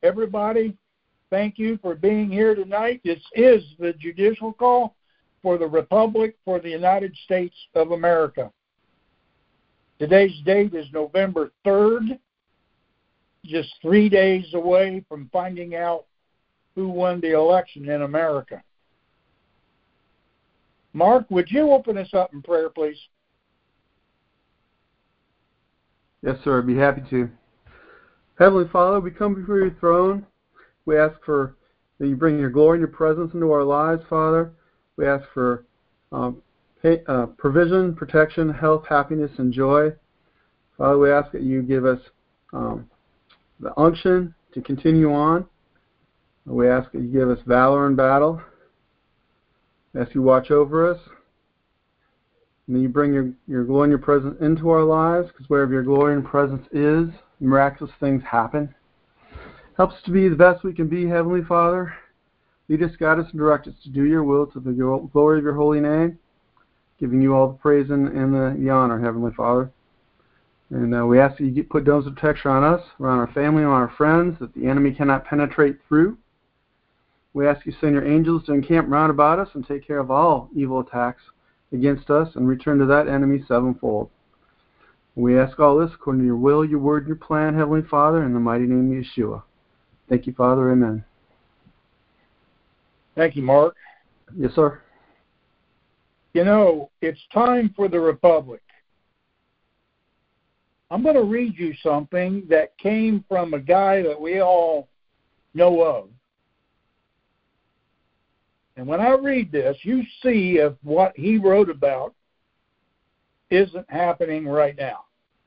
Everybody, thank you for being here tonight. This is the Judicial Call for the Republic for the United States of America. Today's date is November 3rd, just 3 days away from finding out who won the election in America. Mark, would you open us up in prayer, please? Yes, sir. I'd be happy to. Heavenly Father, we come before your throne. We ask for that you bring your glory and your presence into our lives, Father. We ask for provision, protection, health, happiness, and joy. Father, we ask that you give us the unction to continue on. We ask that you give us valor in battle. We ask you watch over us. And then you bring your glory and your presence into our lives, because wherever your glory and presence is, miraculous things happen. Help us to be the best we can be, Heavenly Father. Lead us, guide us, and direct us to do your will to the glory of your holy name, giving you all the praise and the honor, Heavenly Father. And we ask that you put domes of protection on us, around our family, and on our friends, that the enemy cannot penetrate through. We ask you to send your angels to encamp round about us and take care of all evil attacks against us and return to that enemy sevenfold. We ask all this according to your will, your word, and your plan, Heavenly Father, in the mighty name of Yeshua. Thank you, Father. Amen. Thank you, Mark. Yes, sir. You know, it's time for the Republic. I'm going to read you something that came from a guy that we all know of. And when I read this, you see if what he wrote about isn't happening right now.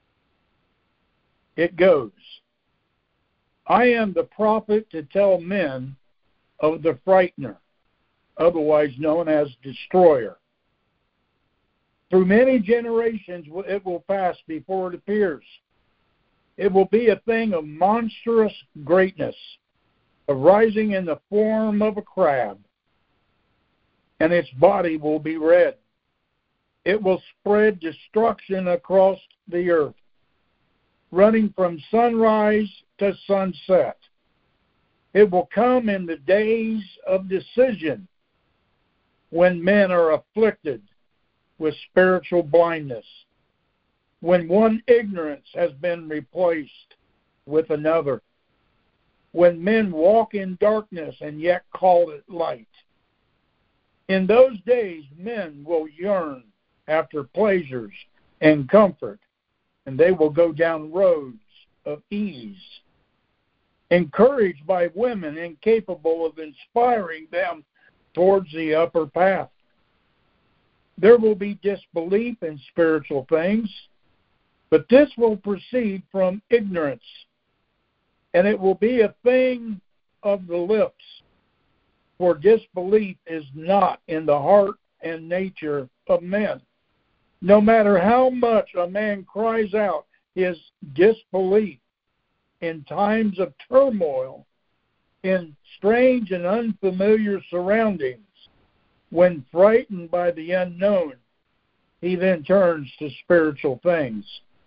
It goes, I am the prophet to tell men of the frightener, otherwise known as destroyer. Through many generations it will pass before it appears. It will be a thing of monstrous greatness, arising in the form of a crab, and its body will be red. It will spread destruction across the earth, running from sunrise to sunset. It will come in the days of decision, when men are afflicted with spiritual blindness, when one ignorance has been replaced with another, when men walk in darkness and yet call it light. In those days, men will yearn after pleasures and comfort, and they will go down roads of ease, encouraged by women incapable of inspiring them towards the upper path. There will be disbelief in spiritual things, but this will proceed from ignorance, and it will be a thing of the lips. For disbelief is not in the heart and nature of men. No matter how much a man cries out his disbelief in times of turmoil, in strange and unfamiliar surroundings, when frightened by the unknown, he then turns to spiritual things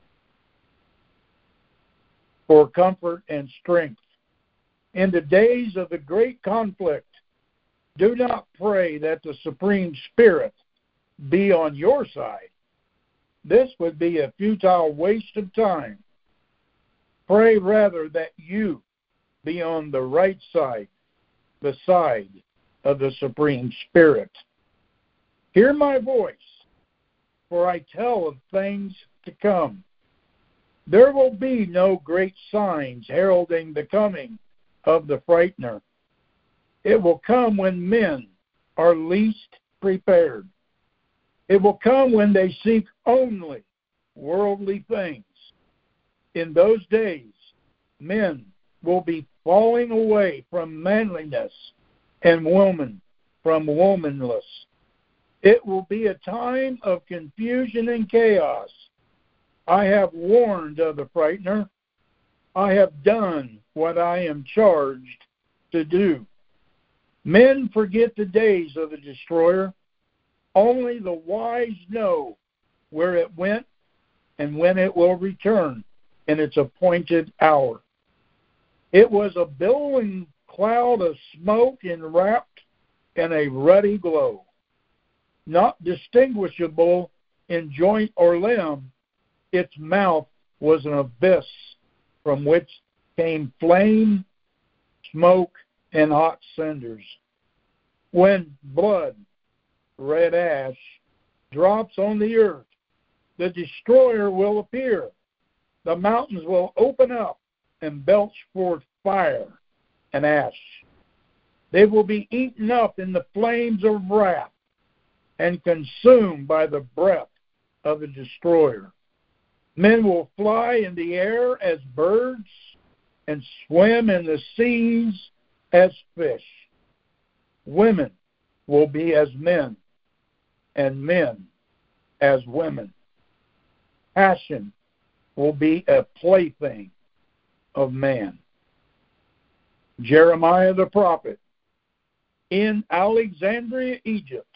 for comfort and strength. In the days of the great conflict, do not pray that the Supreme Spirit be on your side. This would be a futile waste of time. Pray rather that you be on the right side, the side of the Supreme Spirit. Hear my voice, for I tell of things to come. There will be no great signs heralding the coming of the frightener. It will come when men are least prepared. It will come when they seek only worldly things. In those days, men will be falling away from manliness and women from womanless. It will be a time of confusion and chaos. I have warned of the frightener. I have done what I am charged to do. Men forget the days of the destroyer. Only the wise know where it went and when it will return in its appointed hour. It was a billowing cloud of smoke enwrapped in a ruddy glow, not distinguishable in joint or limb. Its mouth was an abyss from which came flame, smoke, and hot cinders. When blood, red ash, drops on the earth, the destroyer will appear. The mountains will open up and belch forth fire and ash. They will be eaten up in the flames of wrath and consumed by the breath of the destroyer. Men will fly in the air as birds and swim in the seas as fish. Women will be as men, and men as women. Passion will be a plaything of man. Jeremiah the prophet, in Alexandria, Egypt,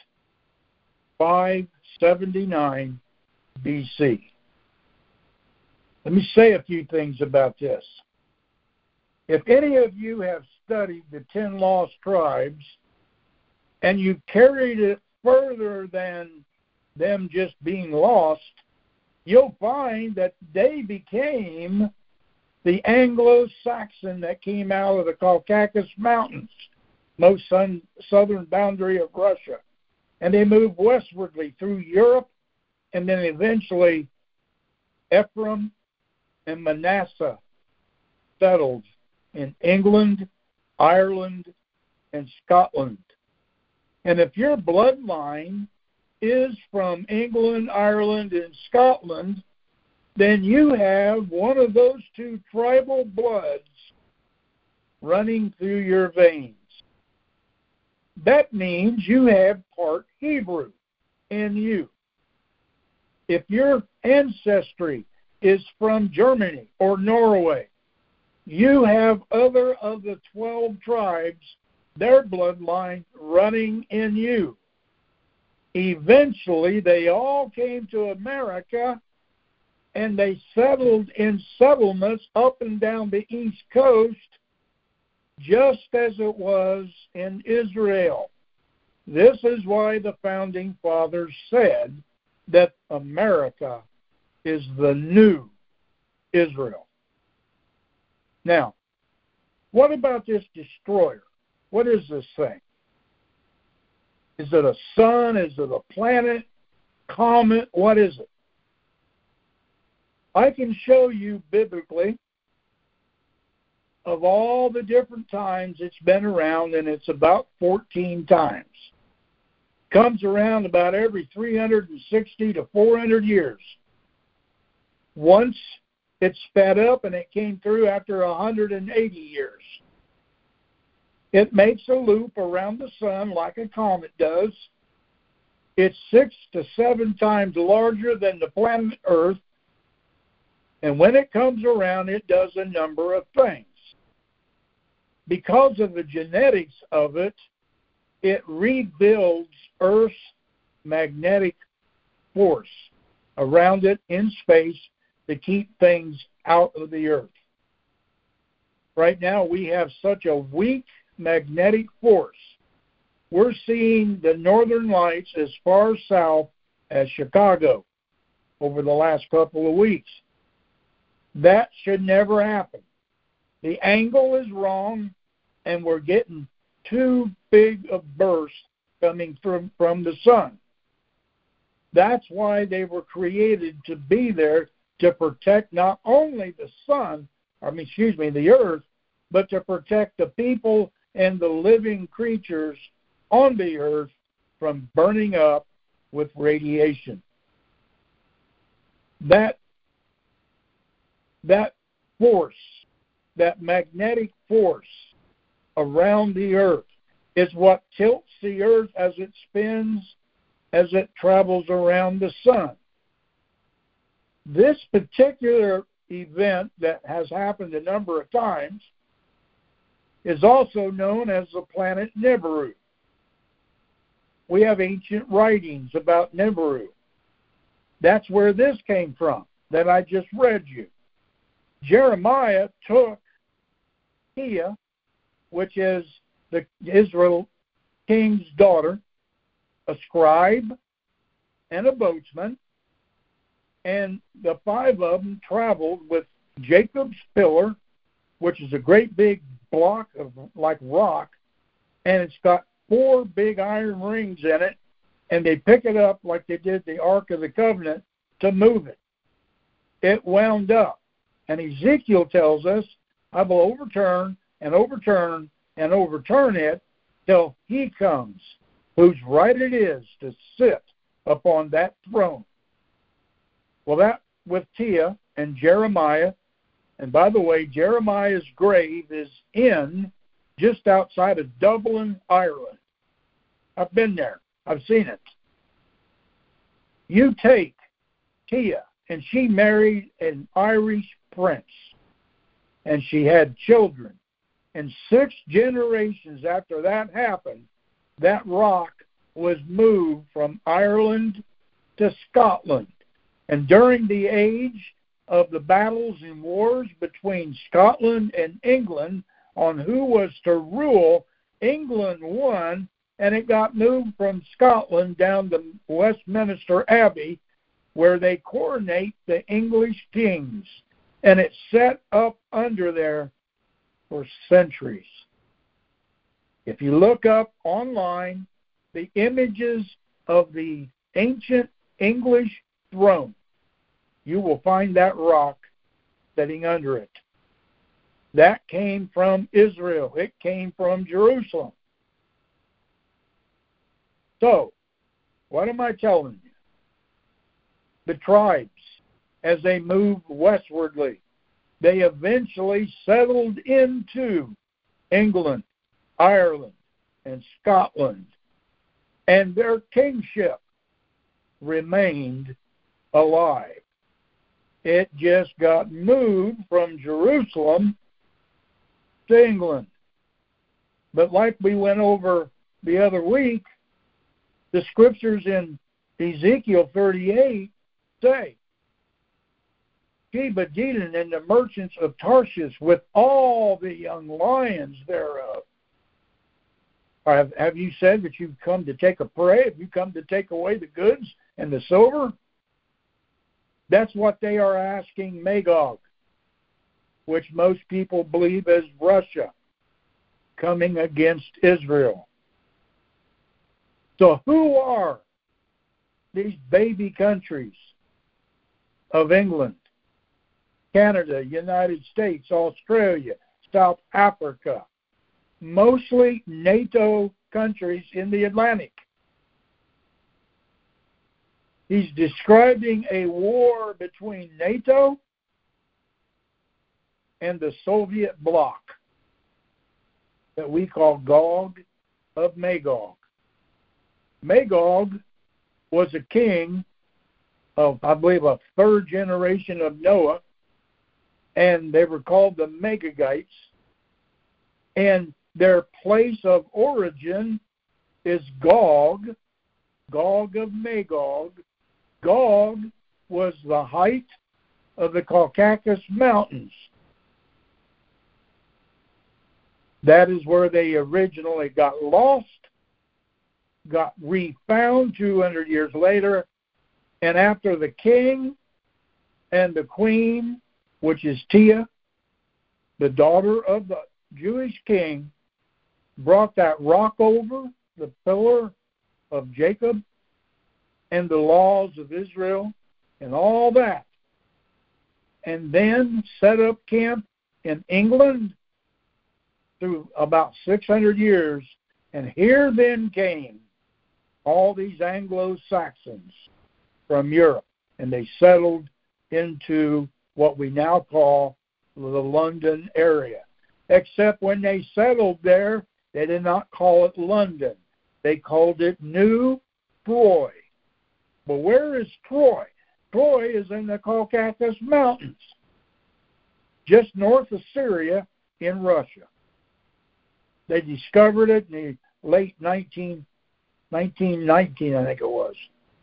579 BC. Let me say a few things about this. If any of you have studied the 10 lost tribes and you carried it further than them just being lost, you'll find that they became the Anglo-Saxon that came out of the Caucasus Mountains, most southern boundary of Russia. And they moved westwardly through Europe, and then eventually Ephraim and Manasseh settled in England, Ireland, and Scotland. And if your bloodline is from England, Ireland, and Scotland, then you have one of those two tribal bloods running through your veins. That means you have part Hebrew in you. If your ancestry is from Germany or Norway, you have other of the 12 tribes, their bloodline running in you. Eventually, they all came to America, and they settled in settlements up and down the East Coast, just as it was in Israel. This is why the founding fathers said that America is the new Israel. Now, what about this destroyer? What is this thing? Is it a sun? Is it a planet? Comet? What is it? I can show you biblically of all the different times it's been around, and it's about 14 times. Comes around about every 360 to 400 years. Once it sped up and it came through after 180 years. It makes a loop around the sun like a comet does. It's 6 to 7 times larger than the planet Earth. And when it comes around, it does a number of things. Because of the genetics of it, it rebuilds Earth's magnetic force around it in space to keep things out of the Earth. Right now, we have such a weak magnetic force. We're seeing the northern lights as far south as Chicago over the last couple of weeks. That should never happen. The angle is wrong, and we're getting too big a burst coming from the sun. That's why they were created, to be there to protect not only the the earth, but to protect the people and the living creatures on the earth from burning up with radiation. That force, that magnetic force around the earth, is what tilts the earth as it spins, as it travels around the sun. This particular event that has happened a number of times is also known as the planet Nibiru. We have ancient writings about Nibiru. That's where this came from, that I just read you. Jeremiah took Tia, which is the Israel king's daughter, a scribe, and a boatsman, and the 5 of them traveled with Jacob's pillar, which is a great big block of like rock, and it's got 4 big iron rings in it, and they pick it up like they did the Ark of the Covenant to move it. It wound up, and Ezekiel tells us, I will overturn and overturn and overturn it till he comes, whose right it is to sit upon that throne. Well, that with Tia and Jeremiah, and by the way, Jeremiah's grave is in just outside of Dublin, Ireland. I've been there. I've seen it. You take Tia, and she married an Irish prince, and she had children. And 6 generations after that happened, that rock was moved from Ireland to Scotland. And during the age of the battles and wars between Scotland and England on who was to rule, England won, and it got moved from Scotland down to Westminster Abbey, where they coronate the English kings. And it set up under there for centuries. If you look up online the images of the ancient English throne, you will find that rock sitting under it. That came from Israel. It came from Jerusalem. So, what am I telling you? The tribes, as they moved westwardly, they eventually settled into England, Ireland, and Scotland, and their kingship remained alive. It just got moved from Jerusalem to England. But like we went over the other week, the scriptures in Ezekiel 38 say, Sheba, Dedan, and the merchants of Tarshish with all the young lions thereof. Have you said that you've come to take a prey? Have you come to take away the goods and the silver? That's what they are asking Magog, which most people believe is Russia, coming against Israel. So who are these baby countries of England, Canada, United States, Australia, South Africa? Mostly NATO countries in the Atlantic. He's describing a war between NATO and the Soviet bloc that we call Gog of Magog. Magog was a king of, I believe, a 3rd generation of Noah, and they were called the Magagites. And their place of origin is Gog, Gog of Magog. Gog was the height of the Caucasus Mountains. That is where they originally got lost, got refound 200 years later, and after the king and the queen, which is Tia, the daughter of the Jewish king, brought that rock over, the pillar of Jacob, and the laws of Israel, and all that, and then set up camp in England through about 600 years, and here then came all these Anglo-Saxons from Europe, and they settled into what we now call the London area. Except when they settled there, they did not call it London. They called it New Troy. But where is Troy? Troy is in the Caucasus Mountains, just north of Syria in Russia. They discovered it in the late 1919, I think it was.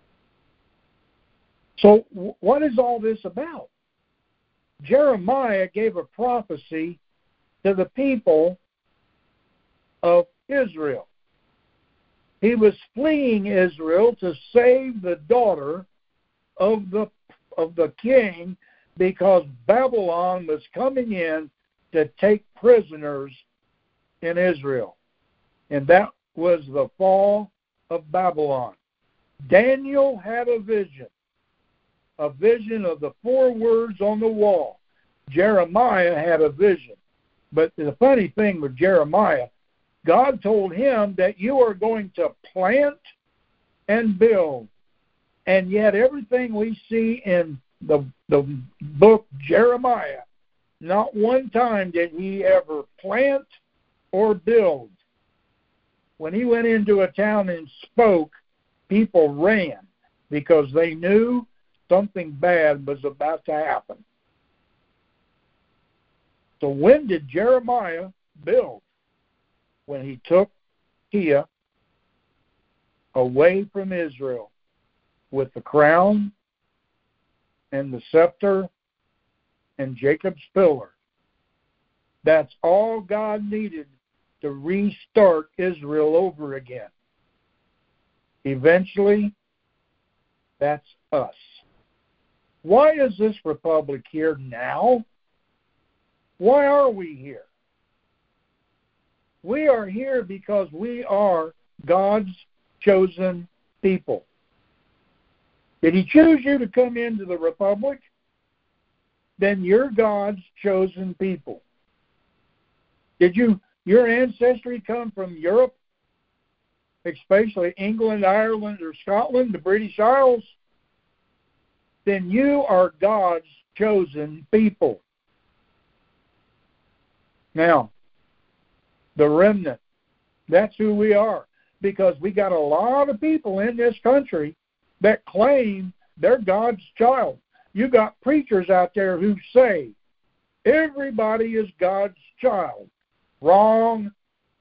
So what is all this about? Jeremiah gave a prophecy to the people of Israel. He was fleeing Israel to save the daughter of the king, because Babylon was coming in to take prisoners in Israel. And that was the fall of Babylon. Daniel had a vision of the 4 words on the wall. Jeremiah had a vision. But the funny thing with Jeremiah, God told him that you are going to plant and build. And yet everything we see in the book Jeremiah, not one time did he ever plant or build. When he went into a town and spoke, people ran because they knew something bad was about to happen. So when did Jeremiah build? When he took Kia away from Israel with the crown and the scepter and Jacob's pillar. That's all God needed to restart Israel over again. Eventually, that's us. Why is this republic here now? Why are we here? We are here because we are God's chosen people. Did he choose you to come into the republic? Then you're God's chosen people. Did your ancestry come from Europe, especially England, Ireland, or Scotland, the British Isles? Then you are God's chosen people. Now, the remnant, that's who we are, because we got a lot of people in this country that claim they're God's child. You got preachers out there who say everybody is God's child. Wrong.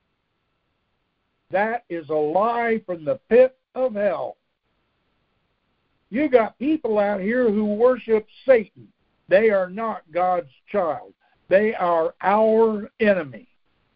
That is a lie from the pit of hell. You got people out here who worship Satan. They are not God's child. They are our enemy.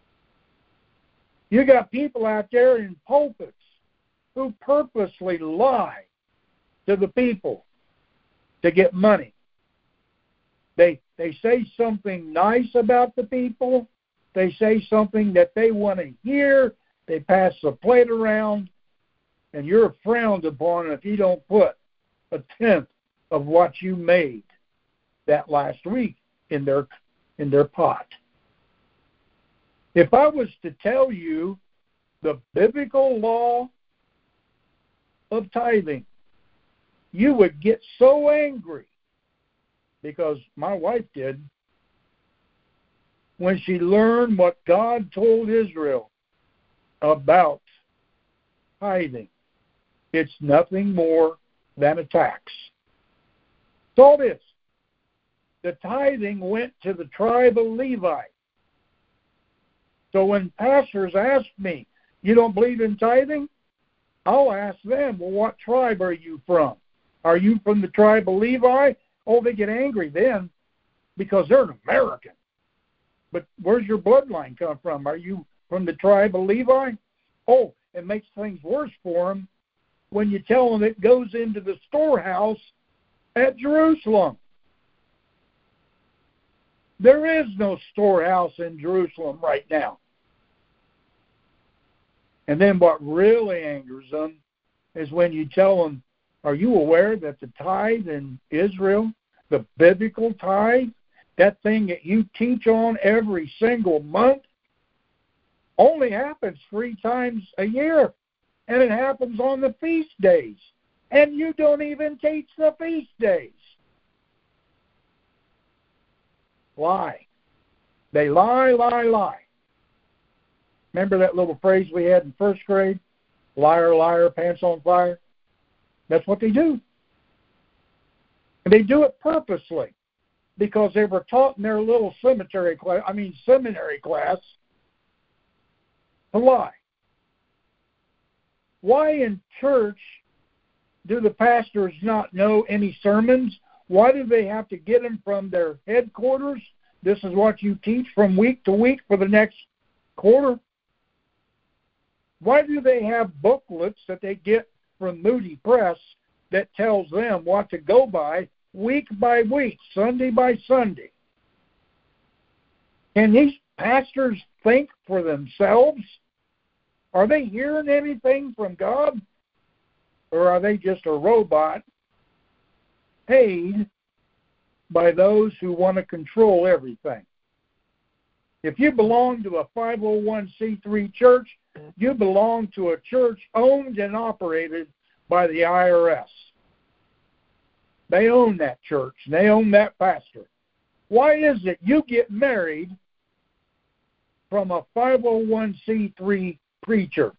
You got people out there in pulpits who purposely lie to the people to get money. They say something nice about the people. They say something that they want to hear. They pass the plate around, and you're frowned upon if you don't put a tenth of what you made that last week in their pot. If I was to tell you the biblical law of tithing, you would get so angry, because my wife did, when she learned what God told Israel about tithing. It's nothing more than a tax. That's all it is. The tithing went to the tribe of Levi. So when pastors ask me, you don't believe in tithing? I'll ask them, well, what tribe are you from? Are you from the tribe of Levi? Oh, they get angry then because they're an American. But where's your bloodline come from? Are you from the tribe of Levi? Oh, it makes things worse for them when you tell them it goes into the storehouse at Jerusalem. There is no storehouse in Jerusalem right now. And then what really angers them is when you tell them, are you aware that the tithe in Israel, the biblical tithe, that thing that you teach on every single month, only happens 3 times a year, and it happens on the feast days, and you don't even teach the feast days. Lie. They lie, lie, lie. Remember that little phrase we had in first grade? Liar, liar, pants on fire? That's what they do. And they do it purposely because they were taught in their little seminary class to lie. Why in church do the pastors not know any sermons? Why do they have to get them from their headquarters This is what you teach from week to week for the next quarter? Why do they have booklets that they get from Moody Press that tells them what to go by week, Sunday by Sunday? Can these pastors think for themselves? Are they hearing anything from God? Or are they just a robot paid by those who want to control everything? If you belong to a 501c3 church, you belong to a church owned and operated by the IRS. They own that church, and they own that pastor. Why is it you get married from a 501c3 preacher?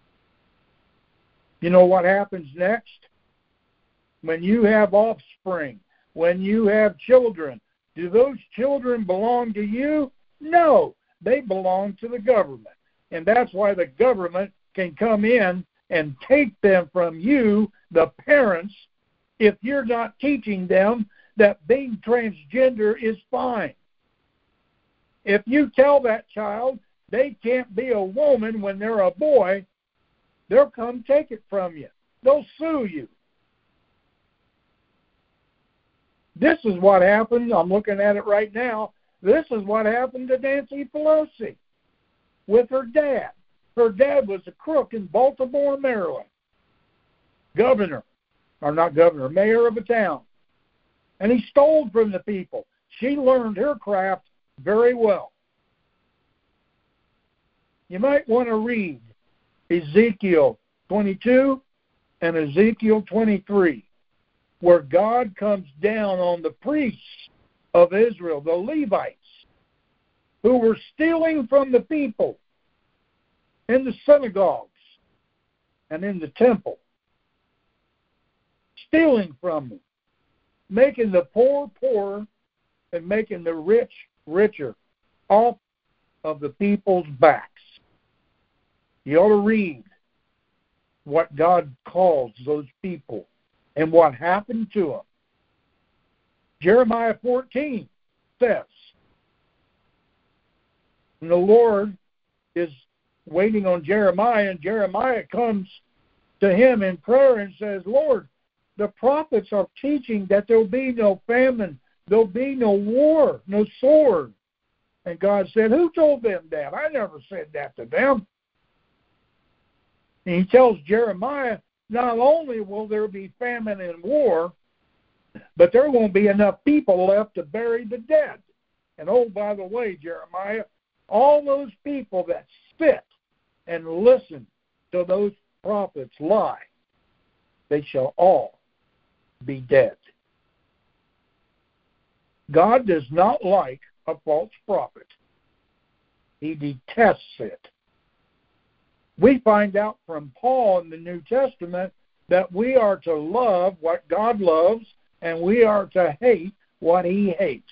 You know what happens next? When you have offspring, when you have children, do those children belong to you? No, they belong to the government. And that's why the government can come in and take them from you, the parents, if you're not teaching them that being transgender is fine. If you tell that child they can't be a woman when they're a boy, they'll come take it from you. They'll sue you. This is what happened. I'm looking at it right now. This is what happened to Nancy Pelosi with her dad. Her dad was a crook in Baltimore, Maryland. Mayor of a town. And he stole from the people. She learned her craft very well. You might want to read Ezekiel 22 and Ezekiel 23, where God comes down on the priests of Israel, the Levites, who were stealing from the people in the synagogues and in the temple. Stealing from them, making the poor poorer and making the rich richer off of the people's backs. You ought to read what God calls those people and what happened to them. Jeremiah 14 says, and the Lord is waiting on Jeremiah, and Jeremiah comes to him in prayer and says, Lord, the prophets are teaching that there'll be no famine, there'll be no war, no sword. And God said, who told them that? I never said that to them. And he tells Jeremiah, not only will there be famine and war, but there won't be enough people left to bury the dead. And oh, by the way, Jeremiah, all those people that sit and listen to those prophets lie, they shall all be dead. God does not like a false prophet. He detests it. We find out from Paul in the New Testament that we are to love what God loves and we are to hate what he hates.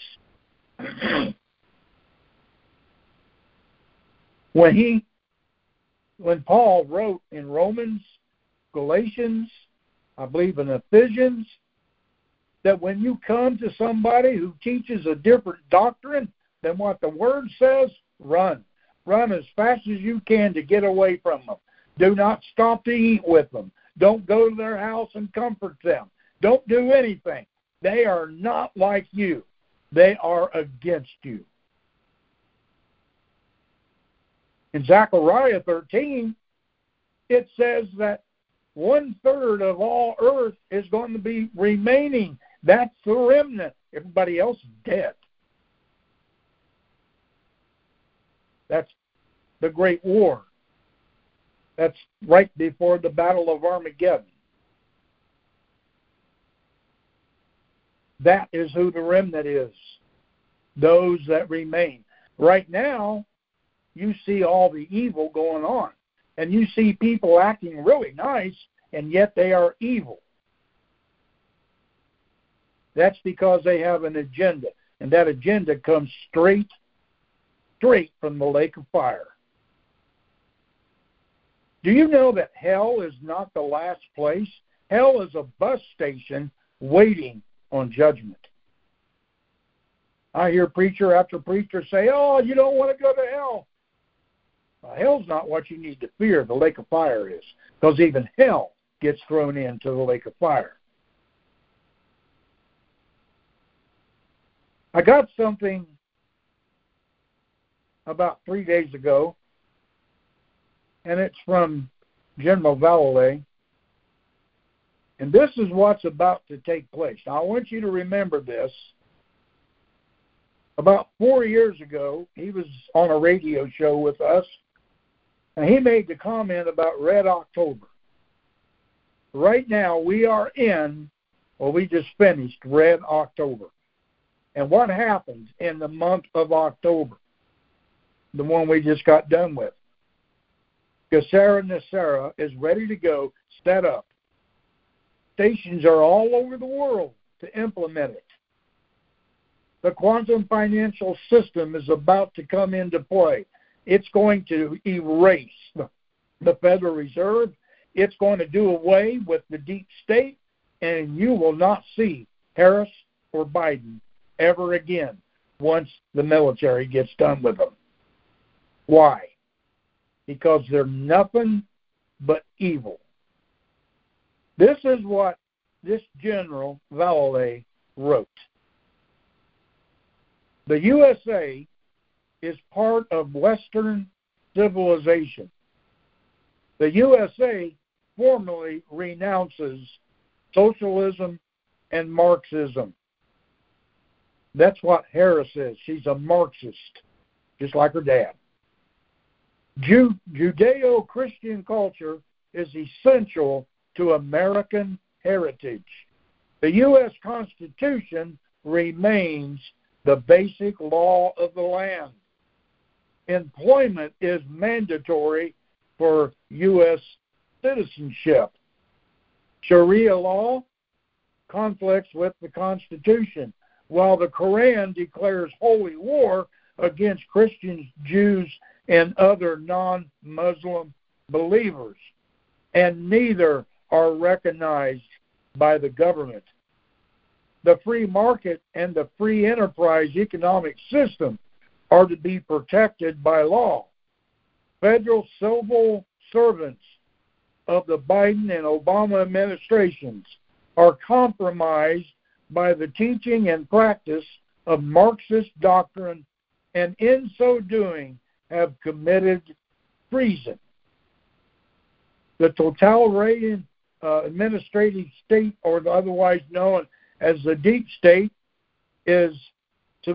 When Paul wrote in Romans, Galatians, I believe in Ephesians, that when you come to somebody who teaches a different doctrine than what the Word says, run. Run as fast as you can to get away from them. Do not stop to eat with them. Don't go to their house and comfort them. Don't do anything. They are not like you. They are against you. In Zechariah 13, it says that 1/3 of all earth is going to be remaining. That's the remnant. Everybody else is dead. That's the Great War. That's right before the Battle of Armageddon. That is who the remnant is. Those that remain. Right now, you see all the evil going on. And you see people acting really nice, and yet they are evil. That's because they have an agenda. And that agenda comes straight from the lake of fire. Do you know that hell is not the last place? Hell is a bus station waiting on judgment. I hear preacher after preacher say, oh, you don't want to go to hell. Hell's not what you need to fear. The lake of fire is. Because even hell gets thrown into the lake of fire. I got something about 3 days ago, and it's from General Vallely. And this is what's about to take place. Now, I want you to remember this. About 4 years ago, he was on a radio show with us, and he made the comment about Red October. Right now, we just finished Red October. And what happened in the month of October? The one we just got done with. GESARA NESARA is ready to go, set up. Stations are all over the world to implement it. The quantum financial system is about to come into play. It's going to erase the Federal Reserve. It's going to do away with the deep state, and you will not see Harris or Biden ever again once the military gets done with them. Why? Because they're nothing but evil. This is what this General Vallely wrote. The USA is part of Western civilization. The USA formally renounces socialism and Marxism. That's what Harris is. She's a Marxist, just like her dad. Judeo-Christian culture is essential to American heritage. The U.S. Constitution remains the basic law of the land. Employment is mandatory for U.S. citizenship. Sharia law conflicts with the Constitution, while the Quran declares holy war against Christians, Jews, and other non-Muslim believers, and neither are recognized by the government. The free market and the free enterprise economic system are to be protected by law. Federal civil servants of the Biden and Obama administrations are compromised by the teaching and practice of Marxist doctrine, and in so doing have committed treason. The totalitarian administrative state, or otherwise known as the deep state, is to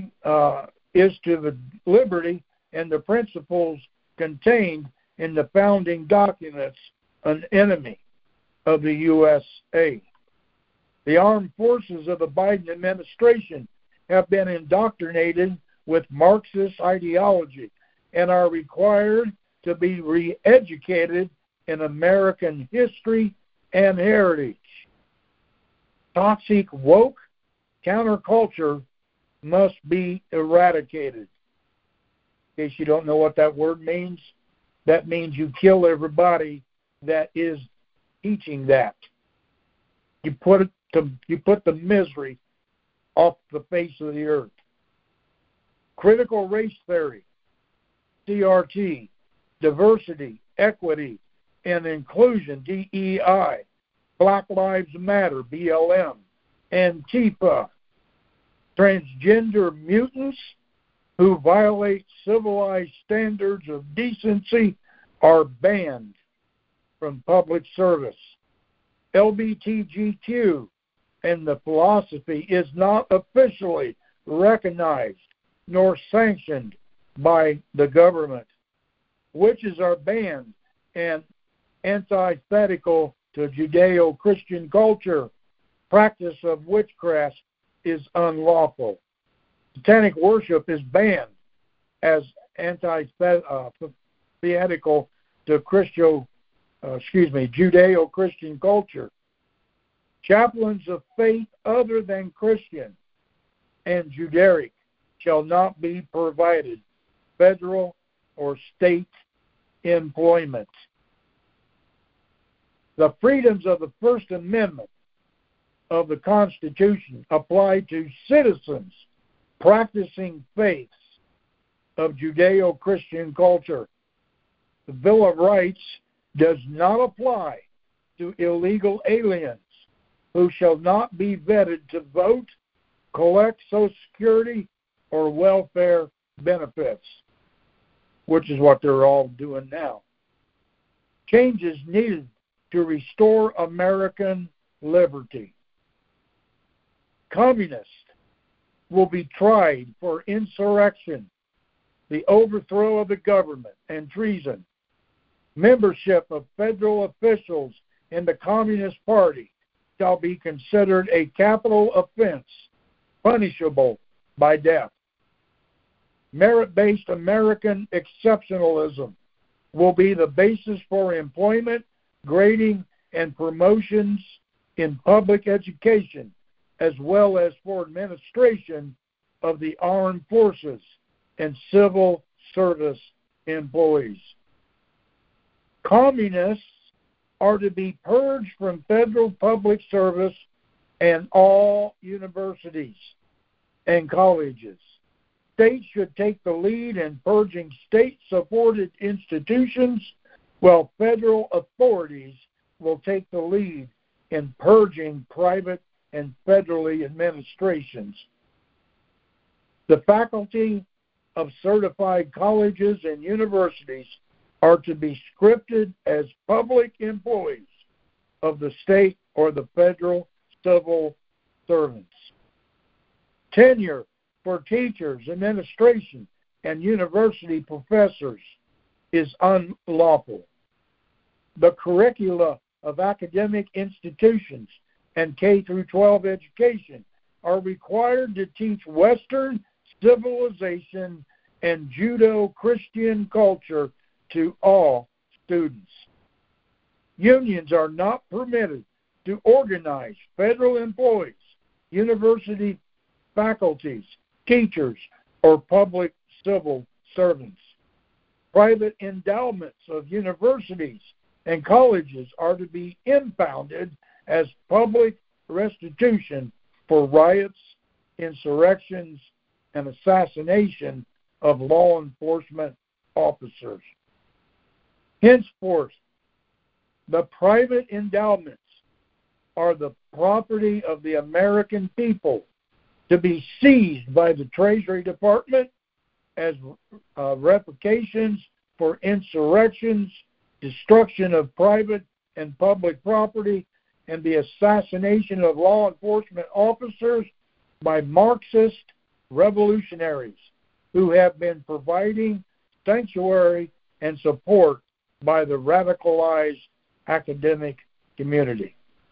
the liberty and the principles contained in the founding documents an enemy of the USA. The armed forces of the Biden administration have been indoctrinated with Marxist ideology and are required to be re-educated in American history and heritage. Toxic woke counterculture must be eradicated. In case you don't know what that word means, that means you kill everybody that is teaching that. You put the misery off the face of the earth. Critical race theory, CRT, diversity, equity, and inclusion, DEI, Black Lives Matter, BLM, Antifa, transgender mutants who violate civilized standards of decency are banned from public service. LGBTQ and the philosophy is not officially recognized nor sanctioned by the government. Witches are banned and antithetical to Judeo-Christian culture. Practice of witchcraft is unlawful. Satanic worship is banned as antithetical to Judeo-Christian culture. Chaplains of faith other than Christian and Judaic shall not be provided federal or state employment. The freedoms of the First Amendment of the Constitution apply to citizens practicing faiths of Judeo-Christian culture. The Bill of Rights does not apply to illegal aliens who shall not be vetted to vote, collect Social Security, or welfare benefits, which is what they're all doing now. Changes needed to restore American liberty. Communists will be tried for insurrection, the overthrow of the government, and treason. Membership of federal officials in the Communist Party shall be considered a capital offense, punishable by death. Merit-based American exceptionalism will be the basis for employment, grading, and promotions in public education, as well as for administration of the armed forces and civil service employees. Communists are to be purged from federal public service and all universities and colleges. States should take the lead in purging state-supported institutions, while federal authorities will take the lead in purging private and federally administrations. The faculty of certified colleges and universities are to be scripted as public employees of the state or the federal civil servants. Tenure for teachers, administration, and university professors is unlawful. The curricula of academic institutions and K-12 education are required to teach Western civilization and Judeo-Christian culture to all students. Unions are not permitted to organize federal employees, university faculties, teachers, or public civil servants. Private endowments of universities and colleges are to be impounded as public restitution for riots, insurrections, and assassination of law enforcement officers. Henceforth, the private endowments are the property of the American people, to be seized by the Treasury Department as reparations for insurrections, destruction of private and public property, and the assassination of law enforcement officers by Marxist revolutionaries who have been providing sanctuary and support by the radicalized academic community.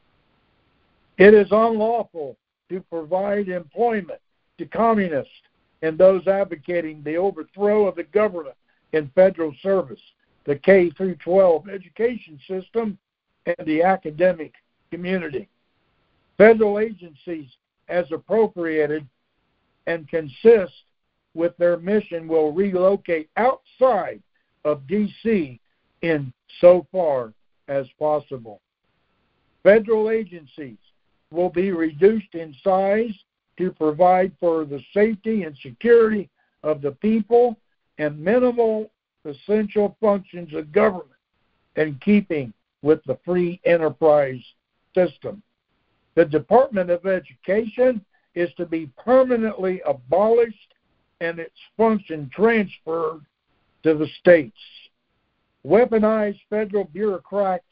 It is unlawful to provide employment to communists and those advocating the overthrow of the government in federal service, the K-12 education system, and the academic community. Federal agencies, as appropriated and consist with their mission, will relocate outside of D.C. in so far as possible. Federal agencies will be reduced in size to provide for the safety and security of the people and minimal essential functions of government, in keeping with the free enterprise system. The Department of Education is to be permanently abolished and its function transferred to the states. Weaponized federal bureaucracies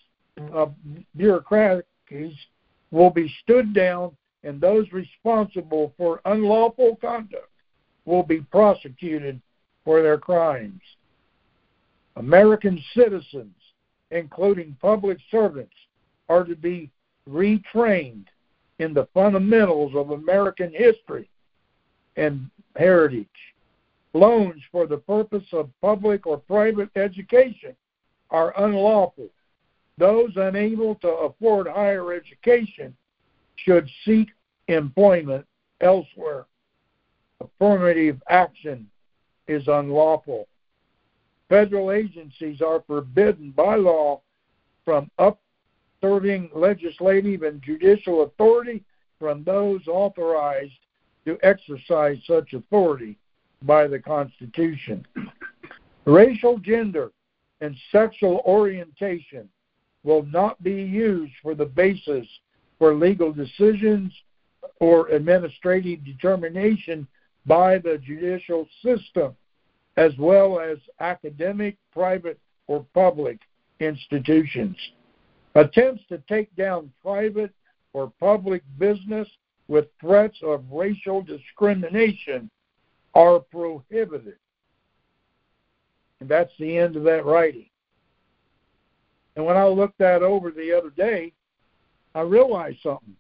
will be stood down, and those responsible for unlawful conduct will be prosecuted for their crimes. American citizens, including public servants, are to be retrained in the fundamentals of American history and heritage. Loans for the purpose of public or private education are unlawful. Those unable to afford higher education should seek employment elsewhere. Affirmative action is unlawful. Federal agencies are forbidden by law from upserving legislative and judicial authority from those authorized to exercise such authority by the Constitution. Racial, gender, and sexual orientation will not be used for the basis for legal decisions or administrative determination by the judicial system, as well as academic, private, or public institutions. Attempts to take down private or public business with threats of racial discrimination are prohibited. And that's the end of that writing. And when I looked that over the other day, I realized something.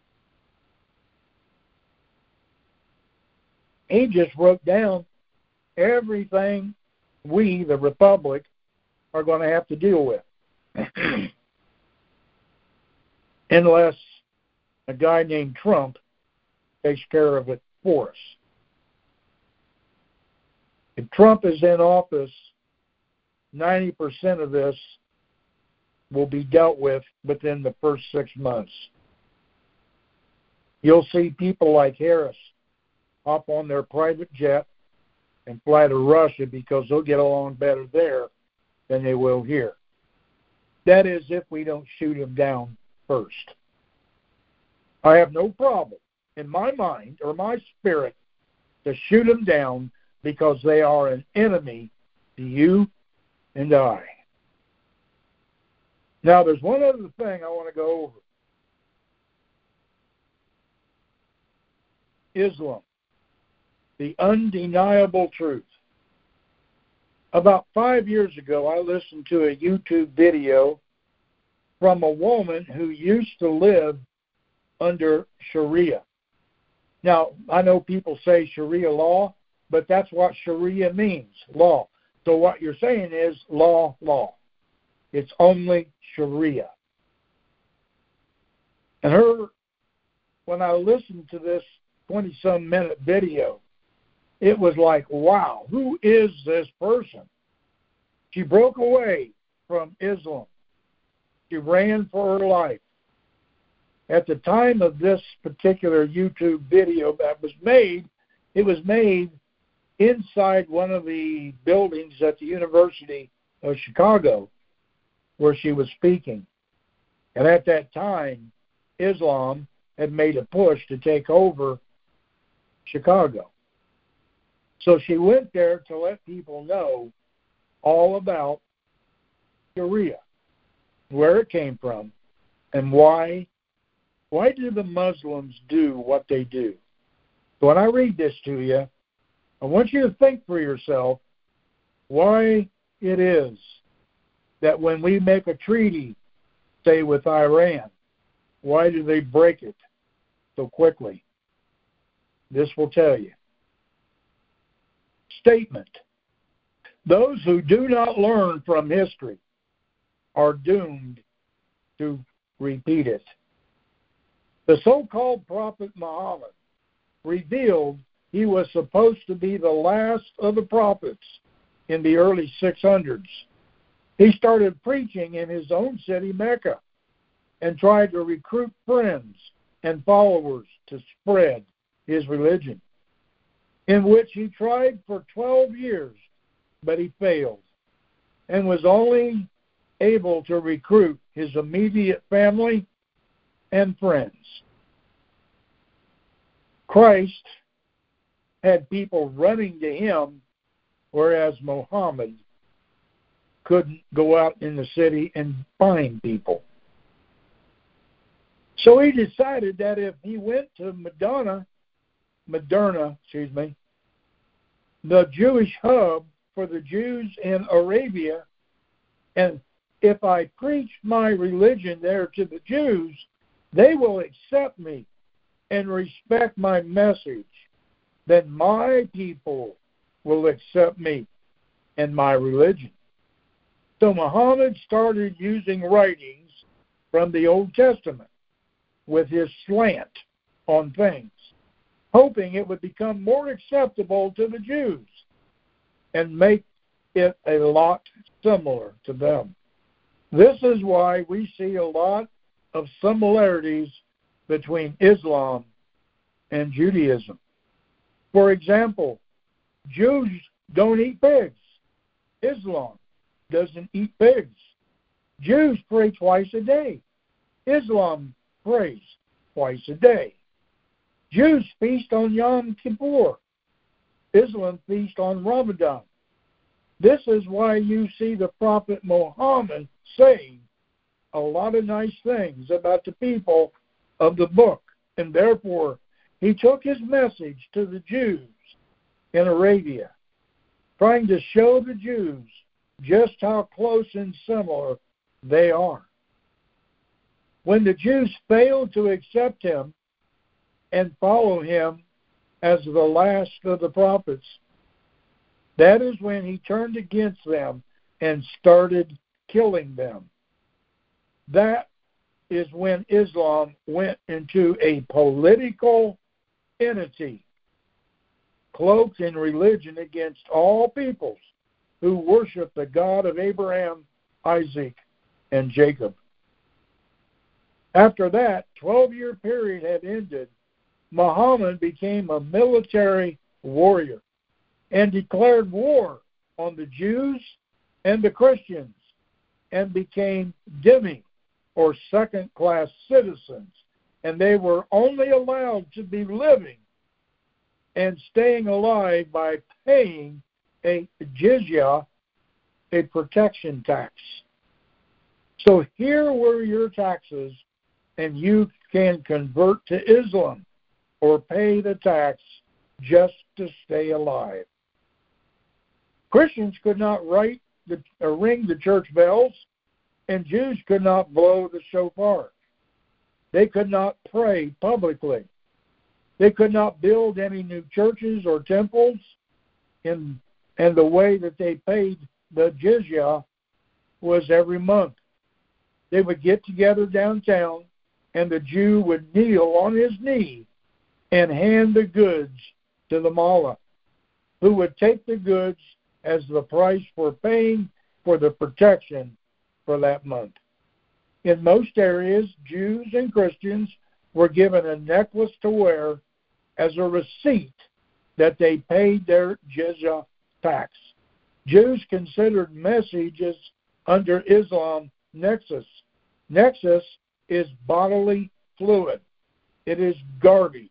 He just wrote down everything we, the Republic, are going to have to deal with. Unless a guy named Trump takes care of it for us. If Trump is in office, 90% of this will be dealt with within the first 6 months. You'll see people like Harris hop on their private jet and fly to Russia because they'll get along better there than they will here. That is if we don't shoot them down first. I have no problem in my mind or my spirit to shoot them down because they are an enemy to you and I. Now, there's one other thing I want to go over. Islam, the undeniable truth. About 5 years ago, I listened to a YouTube video from a woman who used to live under Sharia. Now, I know people say Sharia law, but that's what Sharia means, law. So what you're saying is law. It's only Sharia. And when I listened to this 20-some minute video, it was like, wow, who is this person? She broke away from Islam. She ran for her life. At the time of this particular YouTube video that was made, it was made inside one of the buildings at the University of Chicago where she was speaking. And at that time, Islam had made a push to take over Chicago. So she went there to let people know all about Sharia, where it came from, and why do the Muslims do what they do. So when I read this to you, I want you to think for yourself why it is that when we make a treaty, say with Iran, why do they break it so quickly? This will tell you. Statement. Those who do not learn from history are doomed to repeat it. The so-called Prophet Muhammad revealed he was supposed to be the last of the prophets in the early 600s. He started preaching in his own city, Mecca, and tried to recruit friends and followers to spread his religion, in which he tried for 12 years, but he failed and was only able to recruit his immediate family and friends. Christ had people running to him, whereas Muhammad couldn't go out in the city and find people. So he decided that if he went to Moderna, the Jewish hub for the Jews in Arabia, and if I preach my religion there to the Jews, they will accept me and respect my message. Then my people will accept me and my religion. So Muhammad started using writings from the Old Testament with his slant on things, hoping it would become more acceptable to the Jews and make it a lot similar to them. This is why we see a lot of similarities between Islam and Judaism. For example, Jews don't eat pigs. Islam doesn't eat pigs. Jews pray twice a day. Islam prays twice a day. Jews feast on Yom Kippur. Islam feast on Ramadan. This is why you see the Prophet Muhammad saying a lot of nice things about the people of the book, and therefore he took his message to the Jews in Arabia, trying to show the Jews just how close and similar they are. When the Jews failed to accept him and follow him as the last of the prophets, that is when he turned against them and started killing them. That is when Islam went into a political entity, cloaked in religion against all peoples who worship the God of Abraham, Isaac, and Jacob. After that 12-year period had ended, Muhammad became a military warrior and declared war on the Jews and the Christians and became dhimmi, or second-class citizens, and they were only allowed to be living and staying alive by paying a jizya, a protection tax. So here were your taxes, and you can convert to Islam or pay the tax just to stay alive. Christians could not ring the church bells, and Jews could not blow the shofar. They could not pray publicly. They could not build any new churches or temples, and the way that they paid the jizya was every month. They would get together downtown, and the Jew would kneel on his knee and hand the goods to the mullah, who would take the goods as the price for paying for the protection for that month. In most areas, Jews and Christians were given a necklace to wear as a receipt that they paid their jizya tax. Jews considered messages under Islam nexus. Nexus is bodily fluid. It is garbage.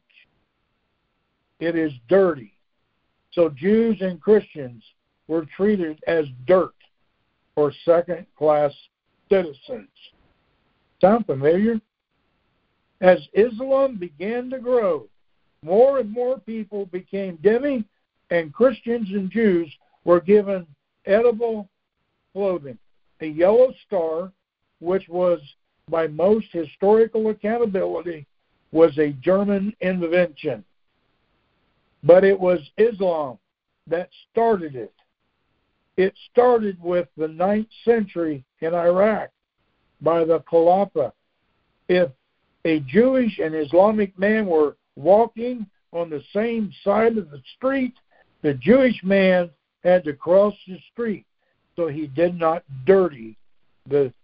It is dirty. So Jews and Christians were treated as dirt or second-class citizens. Sound familiar? As Islam began to grow, more and more people became dhimmi, and Christians and Jews were given edible clothing. A yellow star, which was, by most historical accountability, was a German invention. But it was Islam that started it. It started with the 9th century in Iraq by the Khalifa. If a Jewish and Islamic man were walking on the same side of the street, the Jewish man had to cross the street so he did not get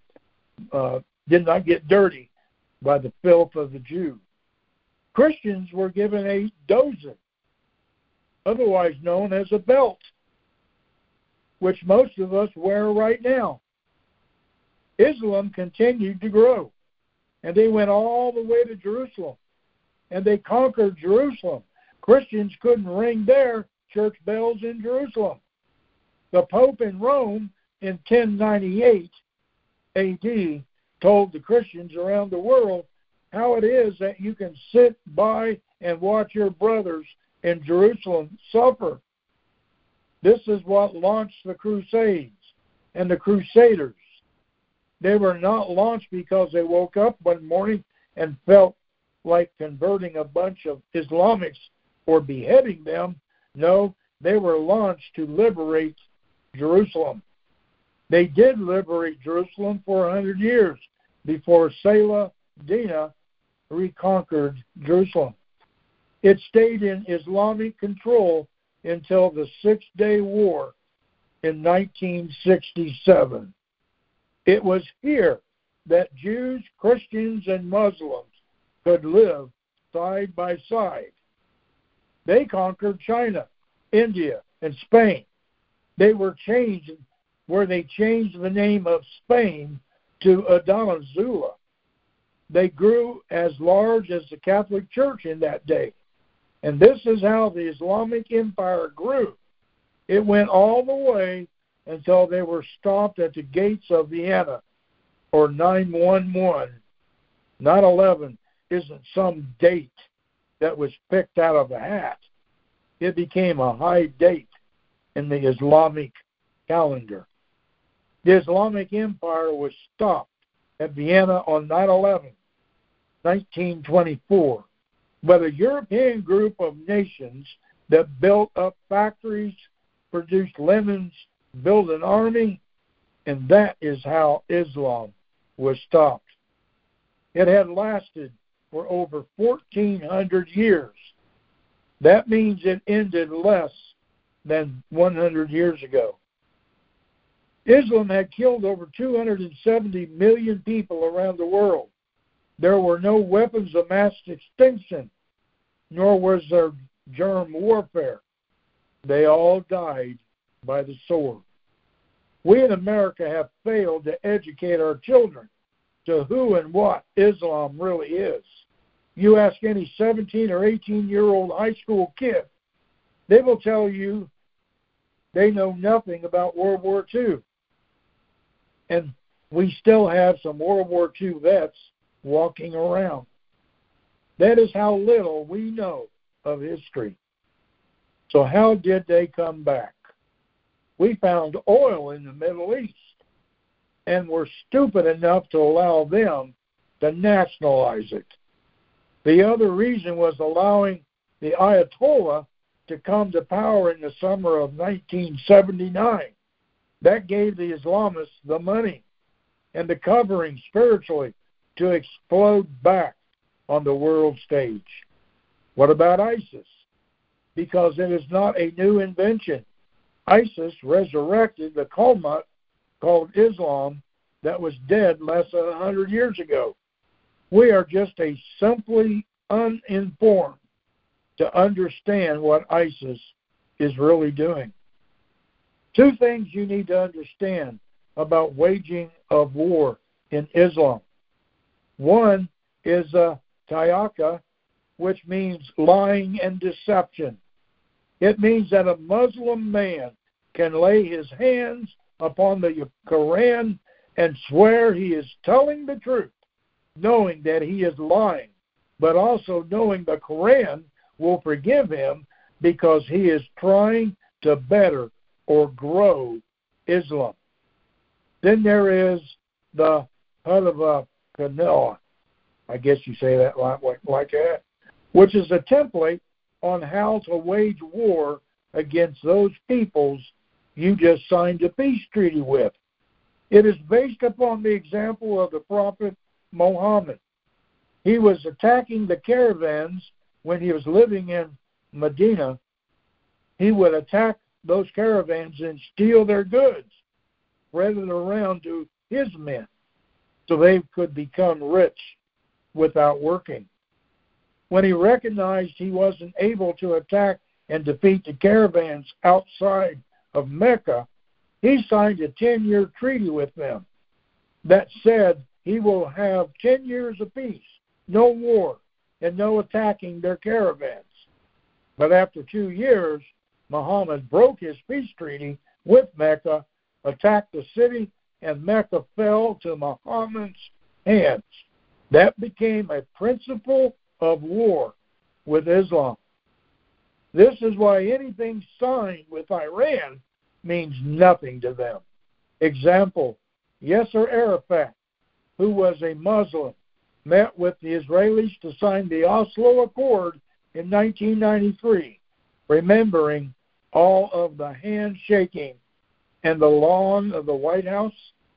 dirty by the filth of the Jew. Christians were given a dozen, otherwise known as a belt, which most of us wear right now. Islam continued to grow, and they went all the way to Jerusalem, and they conquered Jerusalem. Christians couldn't ring their church bells in Jerusalem. The Pope in Rome in 1098 AD told the Christians around the world how it is that you can sit by and watch your brothers in Jerusalem suffer. This is what launched the Crusades and the Crusaders. They were not launched because they woke up one morning and felt like converting a bunch of Islamics or beheading them. No, they were launched to liberate Jerusalem. They did liberate Jerusalem for 100 years before Saladin reconquered Jerusalem. It stayed in Islamic control until the Six-Day War in 1967. It was here that Jews, Christians, and Muslims could live side by side. They conquered China, India, and Spain. They were changed, where they changed the name of Spain to Adonazula. They grew as large as the Catholic Church in that day. And this is how the Islamic Empire grew. It went all the way until they were stopped at the gates of Vienna, or 911. 9/11 isn't some date that was picked out of a hat. It became a high date in the Islamic calendar. The Islamic Empire was stopped at Vienna on 9/11, 1924, by a European group of nations that built up factories, produced lemons, built an army, and that is how Islam was stopped. It had lasted for over 1,400 years. That means it ended less than 100 years ago. Islam had killed over 270 million people around the world. There were no weapons of mass extinction, nor was there germ warfare. They all died by the sword. We in America have failed to educate our children to who and what Islam really is. You ask any 17 or 18-year-old high school kid, they will tell you they know nothing about World War II. And we still have some World War II vets walking around. That is how little we know of history. So how did they come back? We found oil in the Middle East and were stupid enough to allow them to nationalize it. The other reason was allowing the Ayatollah to come to power in the summer of 1979. That gave the Islamists the money and the covering spiritually to explode back on the world stage. What about ISIS? Because it is not a new invention. ISIS resurrected the cult called Islam that was dead less than 100 years ago. We are just simply uninformed to understand what ISIS is really doing. Two things you need to understand about waging of war in Islam. One is tayaka, which means lying and deception. It means that a Muslim man can lay his hands upon the Quran and swear he is telling the truth, knowing that he is lying, but also knowing the Quran will forgive him because he is trying to better or grow Islam. Then there is the Hadava Kanel, I guess you say that like that, which is a template on how to wage war against those peoples you just signed a peace treaty with. It is based upon the example of the Prophet Muhammad. He was attacking the caravans when he was living in Medina. He would attack those caravans and steal their goods, spread it around to his men so they could become rich without working. When he recognized he wasn't able to attack and defeat the caravans outside of Mecca, he signed a 10-year treaty with them that said he will have 10 years of peace, no war, and no attacking their caravans. But after 2 years, Muhammad broke his peace treaty with Mecca, attacked the city, and Mecca fell to Muhammad's hands. That became a principle of war with Islam. This is why anything signed with Iran means nothing to them. Example, Yasser Arafat, who was a Muslim, met with the Israelis to sign the Oslo Accord in 1993, remembering all of the handshaking and the lawn of the White House.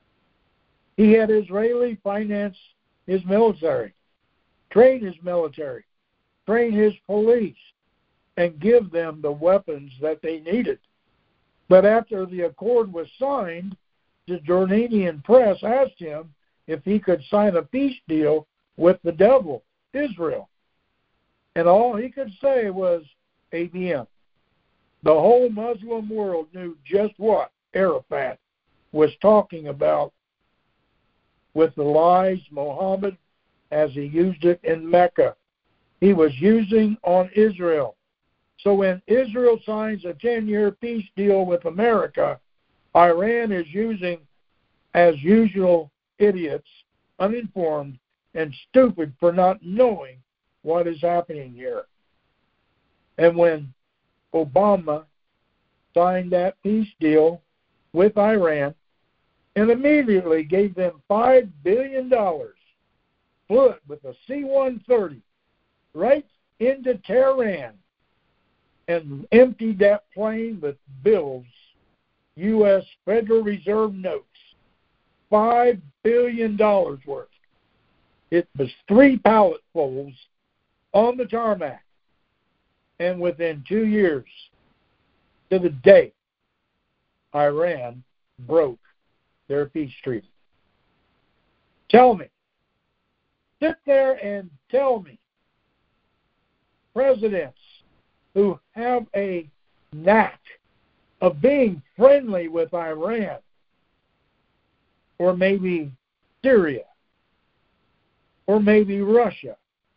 He had Israeli finance his military, train his military, train his police, and give them the weapons that they needed. But after the accord was signed, the Jordanian press asked him if he could sign a peace deal with the devil, Israel. And all he could say was, ABM. The whole Muslim world knew just what Arafat was talking about with the lies Muhammad, as he used it in Mecca, he was using on Israel. So when Israel signs a 10-year peace deal with America, Iran is using, as usual, idiots, uninformed, and stupid for not knowing what is happening here. And when Obama signed that peace deal with Iran and immediately gave them $5 billion, flew it with a C-130 right into Tehran and emptied that plane with bills, U.S. Federal Reserve notes, $5 billion worth. It was 3 palletfuls on the tarmac. And within 2 years, to the day, Iran broke their peace treaty. Tell me, sit there and tell me, presidents who have a knack of being friendly with Iran, or maybe Syria, or maybe Russia,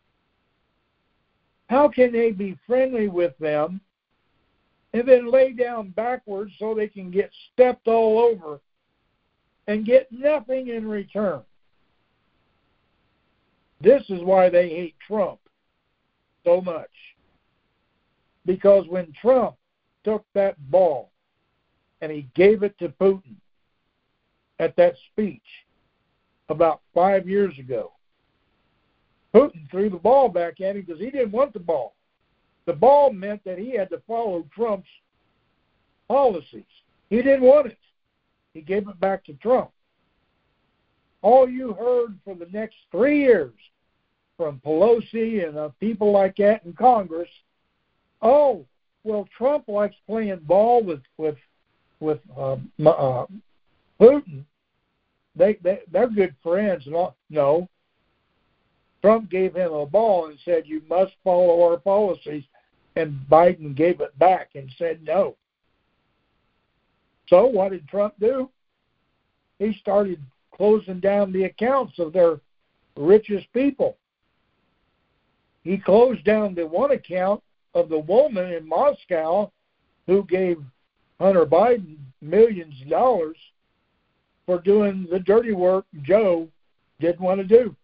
how can they be friendly with them and then lay down backwards so they can get stepped all over and get nothing in return? This is why they hate Trump so much. Because when Trump took that ball and he gave it to Putin at that speech about 5 years ago, Putin threw the ball back at him because he didn't want the ball. The ball meant that he had to follow Trump's policies. He didn't want it. He gave it back to Trump. All you heard for the next 3 years from Pelosi and people like that in Congress, oh, well, Trump likes playing ball with Putin. They're good friends. And all. No. Trump gave him a ball and said, you must follow our policies, and Biden gave it back and said no. So what did Trump do? He started closing down the accounts of their richest people. He closed down the one account of the woman in Moscow who gave Hunter Biden millions of dollars for doing the dirty work Joe didn't want to do.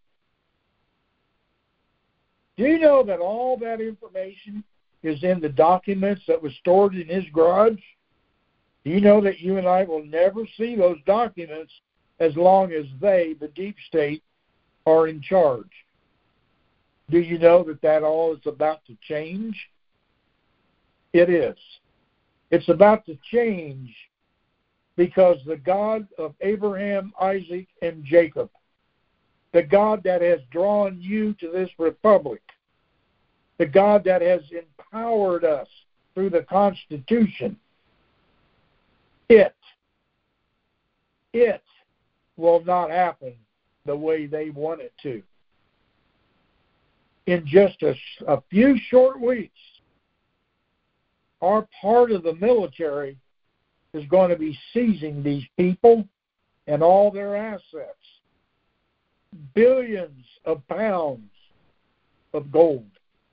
Do you know that all that information is in the documents that was stored in his garage? Do you know that you and I will never see those documents as long as they, the deep state, are in charge? Do you know that that all is about to change? It is. It's about to change because the God of Abraham, Isaac, and Jacob, the God that has drawn you to this republic, the God that has empowered us through the Constitution, it will not happen the way they want it to. In just a few short weeks, our part of the military is going to be seizing these people and all their assets. Billions of pounds of gold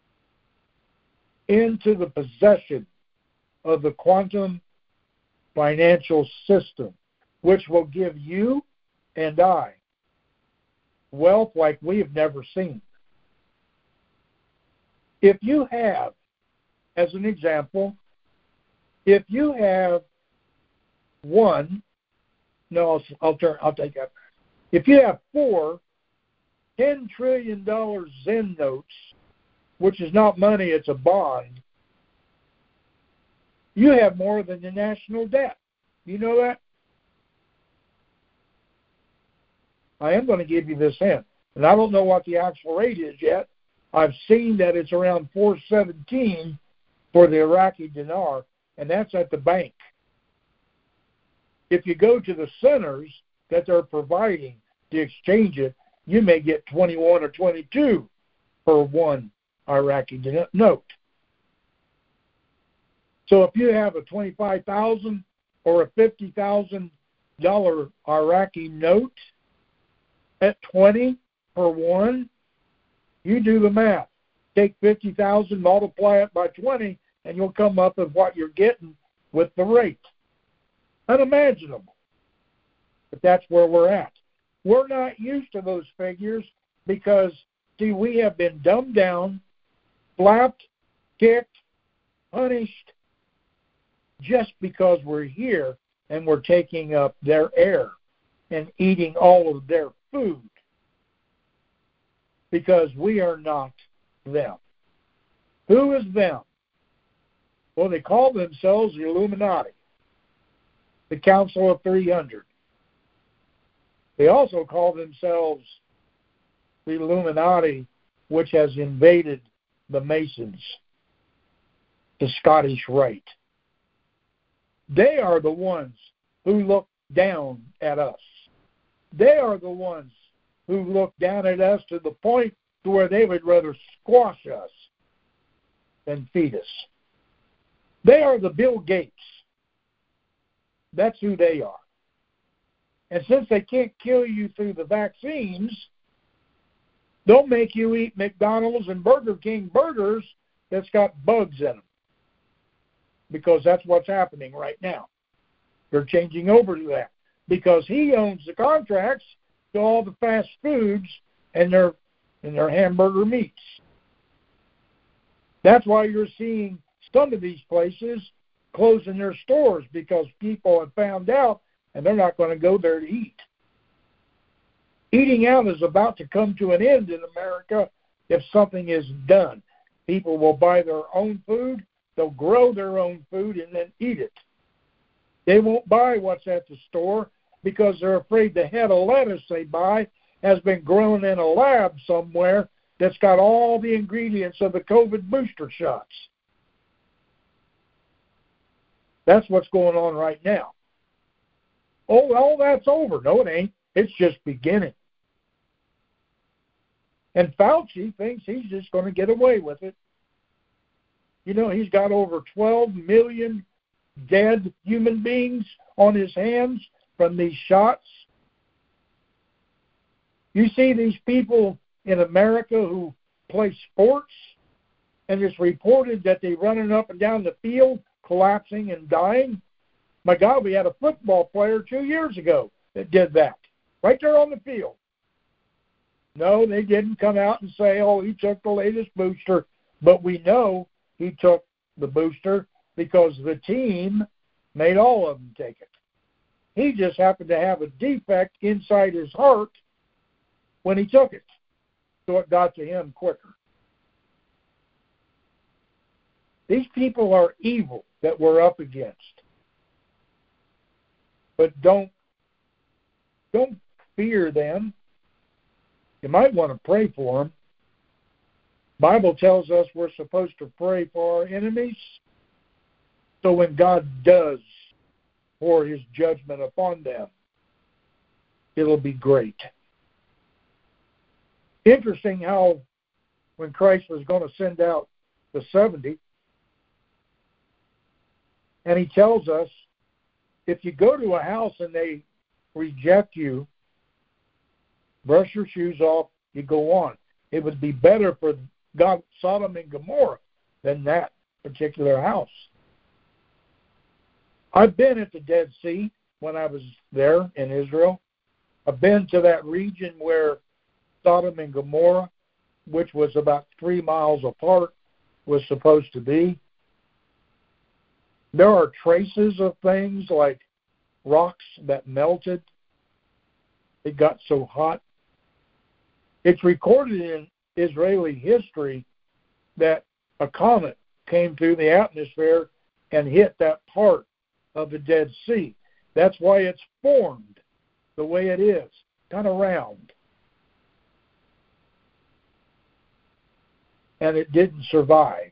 into the possession of the quantum financial system, which will give you and I wealth like we have never seen. If you have, as an example, if you have I'll take that. If you have 4 $10 trillion Zen notes, which is not money, it's a bond, you have more than the national debt. You know that? I am going to give you this hint, and I don't know what the actual rate is yet. I've seen that it's around 417 for the Iraqi dinar, and that's at the bank. If you go to the centers that they're providing to exchange it, you may get 21 or 22 per one Iraqi note. So if you have a $25,000 or a $50,000 Iraqi note at 20 for one, you do the math. Take 50,000, multiply it by 20, and you'll come up with what you're getting with the rate. Unimaginable. But that's where we're at. We're not used to those figures because, see, we have been dumbed down, slapped, kicked, punished, just because we're here and we're taking up their air and eating all of their food, because we are not them. Who is them? Well, they call themselves the Illuminati, the Council of 300. They also call themselves the Illuminati, which has invaded the Masons, the Scottish Rite. They are the ones who look down at us. They are the ones who look down at us to the point to where they would rather squash us than feed us. They are the Bill Gates. That's who they are. And since they can't kill you through the vaccines, they'll make you eat McDonald's and Burger King burgers that's got bugs in them. Because that's what's happening right now. They're changing over to that. Because he owns the contracts to all the fast foods and their hamburger meats. That's why you're seeing some of these places closing their stores, because people have found out and they're not going to go there to eat. Eating out is about to come to an end in America if something is done. People will buy their own food, they'll grow their own food, and then eat it. They won't buy what's at the store because they're afraid the head of lettuce they buy has been grown in a lab somewhere that's got all the ingredients of the COVID booster shots. That's what's going on right now. Oh, well, that's over. No, it ain't. It's just beginning. And Fauci thinks he's just going to get away with it. You know, he's got over 12 million dead human beings on his hands from these shots. You see these people in America who play sports, and it's reported that they're running up and down the field, collapsing and dying. My God, we had a football player 2 years ago that did that, right there on the field. No, they didn't come out and say, oh, he took the latest booster, but we know he took the booster because the team made all of them take it. He just happened to have a defect inside his heart when he took it, so it got to him quicker. These people are evil that we're up against. But don't fear them. You might want to pray for them. Bible tells us we're supposed to pray for our enemies. So when God does pour his judgment upon them, it'll be great. Interesting how when Christ was going to send out the 70, and he tells us, if you go to a house and they reject you, brush your shoes off, you go on. It would be better for God, Sodom and Gomorrah than that particular house. I've been at the Dead Sea when I was there in Israel. I've been to that region where Sodom and Gomorrah, which was about 3 miles apart, was supposed to be. There are traces of things like rocks that melted. It got so hot. It's recorded in Israeli history that a comet came through the atmosphere and hit that part of the Dead Sea. That's why it's formed the way it is, kind of round. And it didn't survive.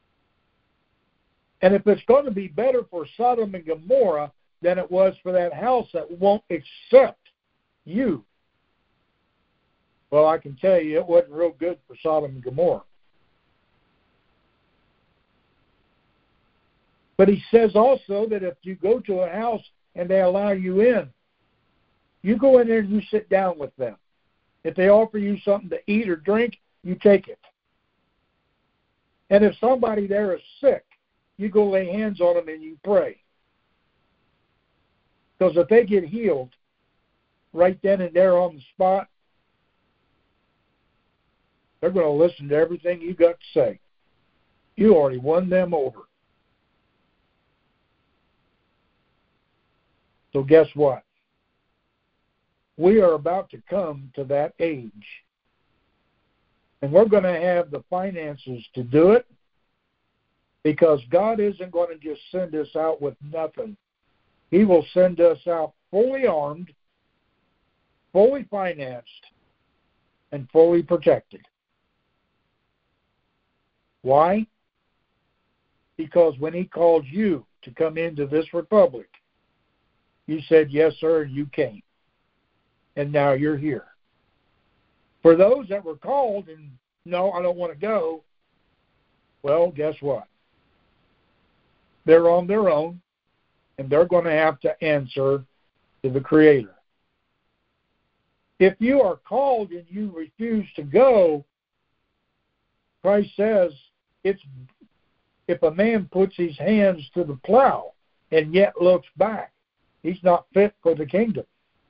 And if it's going to be better for Sodom and Gomorrah than it was for that house that won't accept you, well, I can tell you it wasn't real good for Sodom and Gomorrah. But he says also that if you go to a house and they allow you in, you go in there and you sit down with them. If they offer you something to eat or drink, you take it. And if somebody there is sick, you go lay hands on them and you pray. Because if they get healed right then and there on the spot, they're going to listen to everything you got to say. You already won them over. So guess what? We are about to come to that age. And we're going to have the finances to do it, because God isn't going to just send us out with nothing. He will send us out fully armed, fully financed, and fully protected. Why? Because when he called you to come into this republic, you said, yes, sir, and you came. And now you're here. For those that were called and, no, I don't want to go, well, guess what? They're on their own, and they're going to have to answer to the Creator. If you are called and you refuse to go, Christ says, if a man puts his hands to the plow and yet looks back, he's not fit for the kingdom.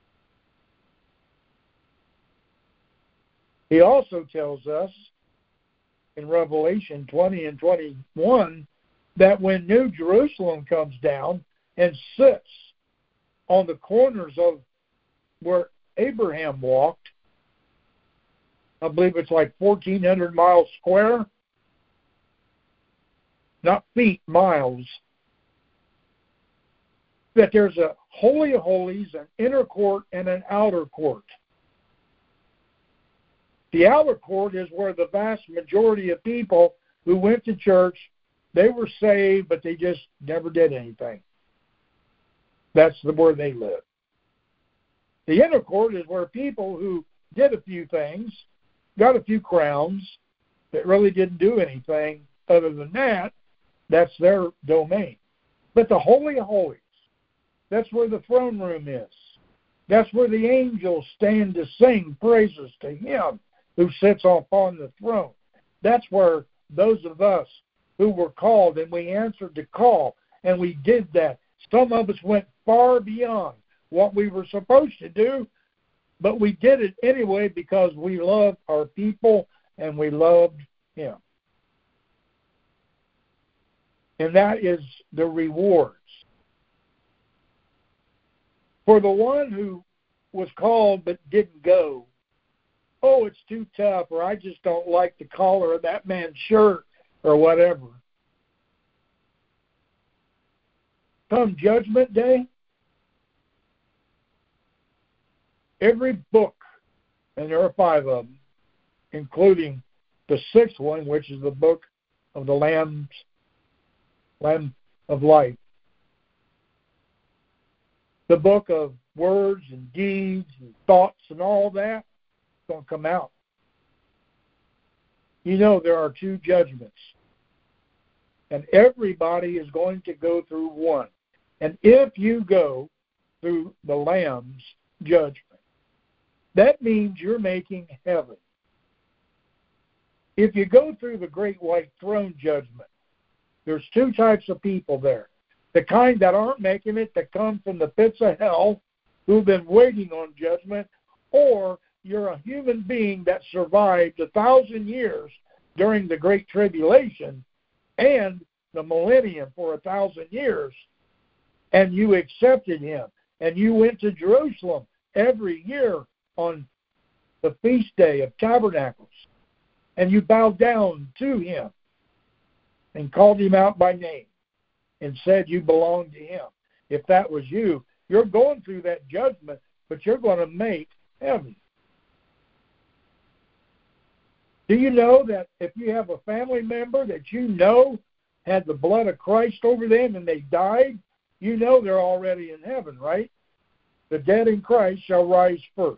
He also tells us in Revelation 20 and 21 that when New Jerusalem comes down and sits on the corners of where Abraham walked, I believe it's like 1,400 miles square, not feet, miles, that there's a Holy of Holies, an inner court, and an outer court. The outer court is where the vast majority of people who went to church, they were saved, but they just never did anything. That's where they live. The inner court is where people who did a few things, got a few crowns, that really didn't do anything other than that, that's their domain. But the Holy of Holies, that's where the throne room is. That's where the angels stand to sing praises to Him who sits upon the throne. That's where those of us who were called, and we answered the call, and we did that. Some of us went far beyond what we were supposed to do, but we did it anyway because we loved our people and we loved Him. And that is the rewards. For the one who was called but didn't go, oh, it's too tough, or I just don't like the collar of that man's shirt, or whatever. Come Judgment Day, every book, and there are 5 of them, including the 6th one, which is the book of the Lamb of Life. The book of words and deeds and thoughts and all that is going to come out. You know there are 2 judgments. And everybody is going to go through one. And if you go through the Lamb's judgment, that means you're making heaven. If you go through the great white throne judgment, there's 2 types of people there. The kind that aren't making it, that come from the pits of hell, who've been waiting on judgment, or you're a human being that survived 1,000 years during the Great Tribulation and the millennium for 1,000 years, and you accepted Him, and you went to Jerusalem every year on the feast day of Tabernacles, and you bowed down to Him and called Him out by name and said you belong to Him. If that was you, you're going through that judgment, but you're going to make heaven. Do you know that if you have a family member that you know had the blood of Christ over them and they died, you know they're already in heaven, right? The dead in Christ shall rise first.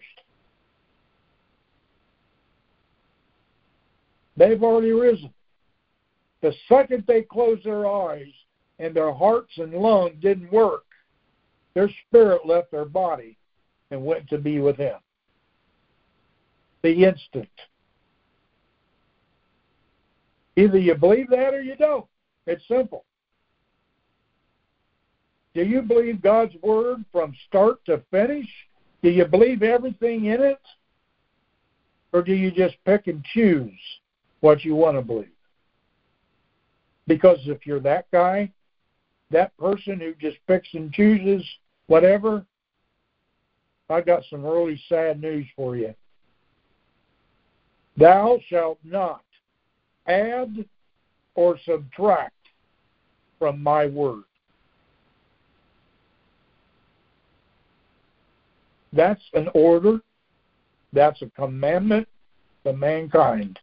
They've already risen. The second they close their eyes, and their hearts and lungs didn't work. Their spirit left their body and went to be with Him. The instant. Either you believe that or you don't. It's simple. Do you believe God's Word from start to finish? Do you believe everything in it? Or do you just pick and choose what you want to believe? Because if you're that guy, that person who just picks and chooses whatever, I got some really sad news for you. Thou shalt not add or subtract from my word. That's an order. That's a commandment to mankind.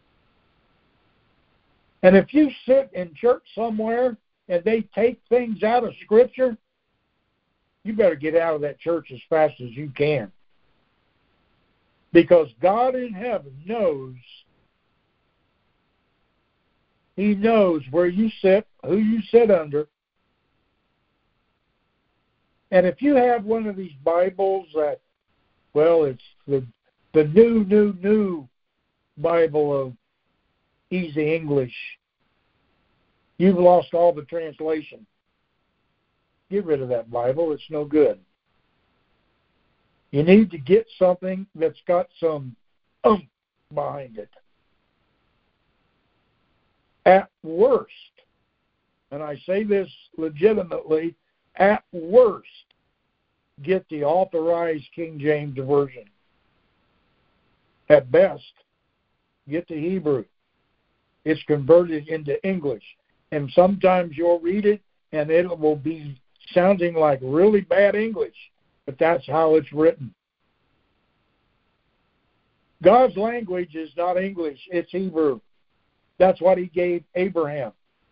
And if you sit in church somewhere and they take things out of Scripture, you better get out of that church as fast as you can. Because God in heaven knows. He knows where you sit, who you sit under. And if you have one of these Bibles that, well, it's the new Bible of easy English, you've lost all the translation. Get rid of that Bible. It's no good. You need to get something that's got some behind it. At worst, and I say this legitimately, at worst, get the Authorized King James Version. At best, get the Hebrew. It's converted into English. And sometimes you'll read it and it will be sounding like really bad English, but that's how it's written. God's language is not English, it's Hebrew. That's what He gave Abraham.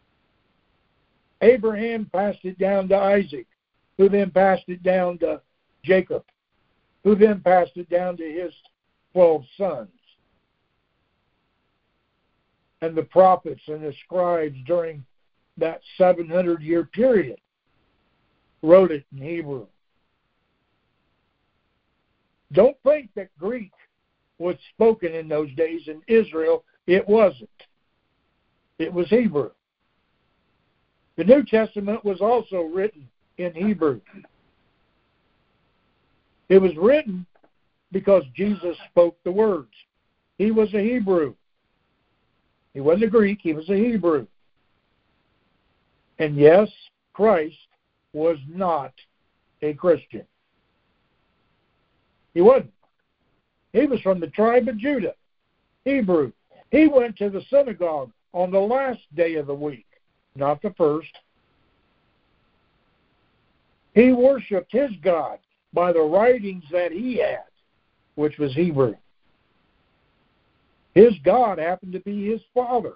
Abraham passed it down to Isaac, who then passed it down to Jacob, who then passed it down to his 12 sons. And the prophets and the scribes during that 700-year period wrote it in Hebrew. Don't think that Greek was spoken in those days in Israel. It wasn't. It was Hebrew. The New Testament was also written in Hebrew. It was written because Jesus spoke the words. He was a Hebrew. He wasn't a Greek, he was a Hebrew. And yes, Christ was not a Christian. He wasn't. He was from the tribe of Judah, Hebrew. He went to the synagogue on the last day of the week, not the first. He worshiped his God by the writings that he had, which was Hebrew. His God happened to be his father.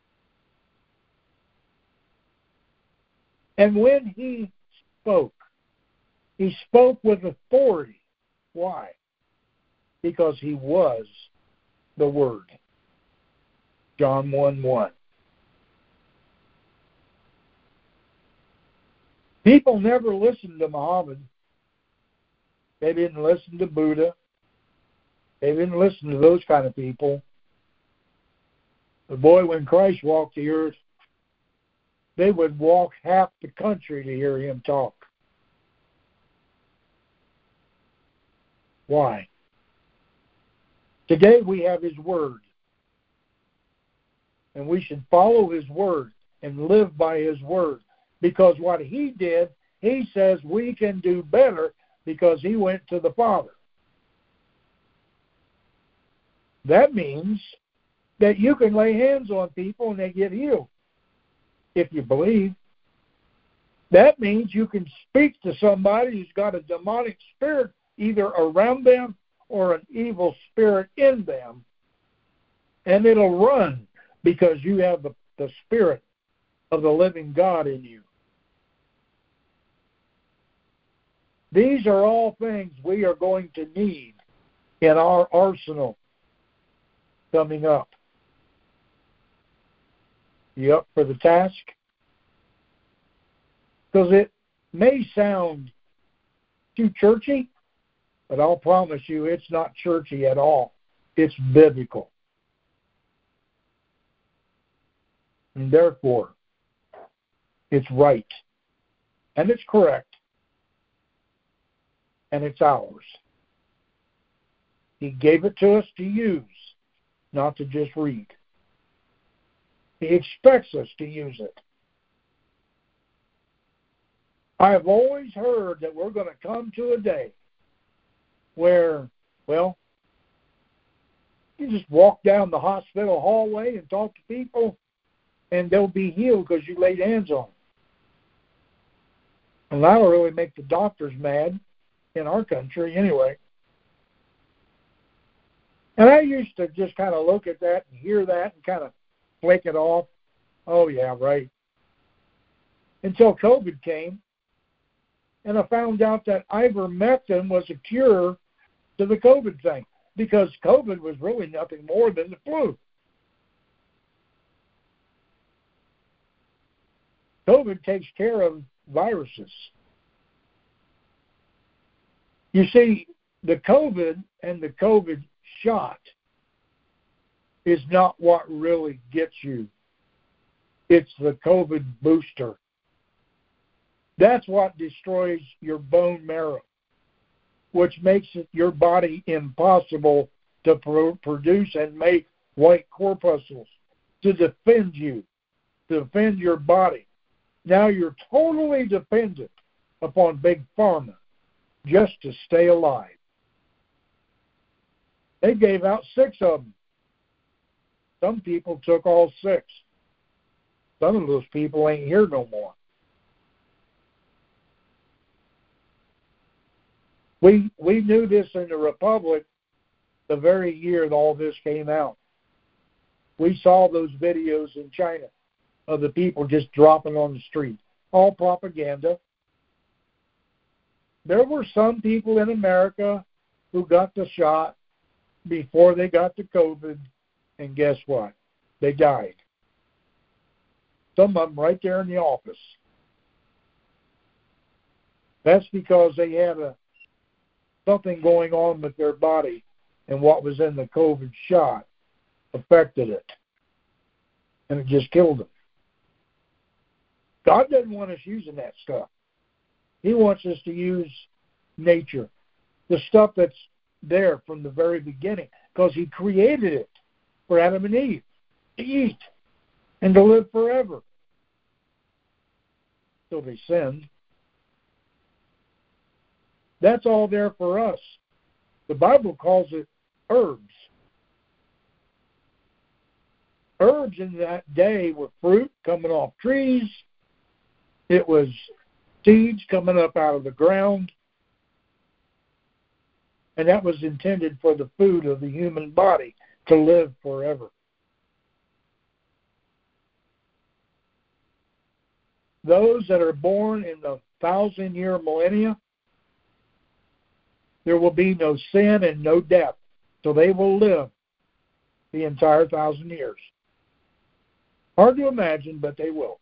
And when he spoke with authority. Why? Because he was the Word. John 1:1. People never listened to Muhammad. They didn't listen to Buddha. They didn't listen to those kind of people. But boy, when Christ walked the earth, they would walk half the country to hear him talk. Why? Today we have his word. And we should follow his word and live by his word. Because what he did, he says we can do better because he went to the Father. That means that you can lay hands on people and they get healed, if you believe. That means you can speak to somebody who's got a demonic spirit either around them or an evil spirit in them, and it'll run because you have the spirit of the living God in you. These are all things we are going to need in our arsenal coming up. You up for the task? Because it may sound too churchy, but I'll promise you it's not churchy at all. It's biblical. And therefore, it's right. And it's correct. And it's ours. He gave it to us to use, not to just read. He expects us to use it. I have always heard that we're going to come to a day where, well, you just walk down the hospital hallway and talk to people, and they'll be healed because you laid hands on them. And that'll really make the doctors mad in our country anyway. And I used to just kind of look at that and hear that and kind of flake it off. Oh, yeah, right. Until COVID came, and I found out that ivermectin was a cure to the COVID thing, because COVID was really nothing more than the flu. COVID takes care of viruses. You see, the COVID and the COVID shot is not what really gets you. It's the COVID booster. That's what destroys your bone marrow, which makes it your body impossible to produce and make white corpuscles to defend you, to defend your body. Now you're totally dependent upon Big Pharma just to stay alive. They gave out 6 of them. Some people took all 6. Some of those people ain't here no more. We knew this in the Republic the very year that all this came out. We saw those videos in China of the people just dropping on the street. All propaganda. There were some people in America who got the shot before they got the COVID, and guess what? They died. Some of them right there in the office. That's because they had something going on with their body, and what was in the COVID shot affected it, and it just killed them. God doesn't want us using that stuff. He wants us to use nature, the stuff that's there from the very beginning, because He created it for Adam and Eve to eat and to live forever. So they sinned. That's all there for us. The Bible calls it herbs. Herbs in that day were fruit coming off trees. It was seeds coming up out of the ground. And that was intended for the food of the human body to live forever. Those that are born in the 1,000-year millennia, there will be no sin and no death. So they will live the entire 1,000 years. Hard to imagine, but they will.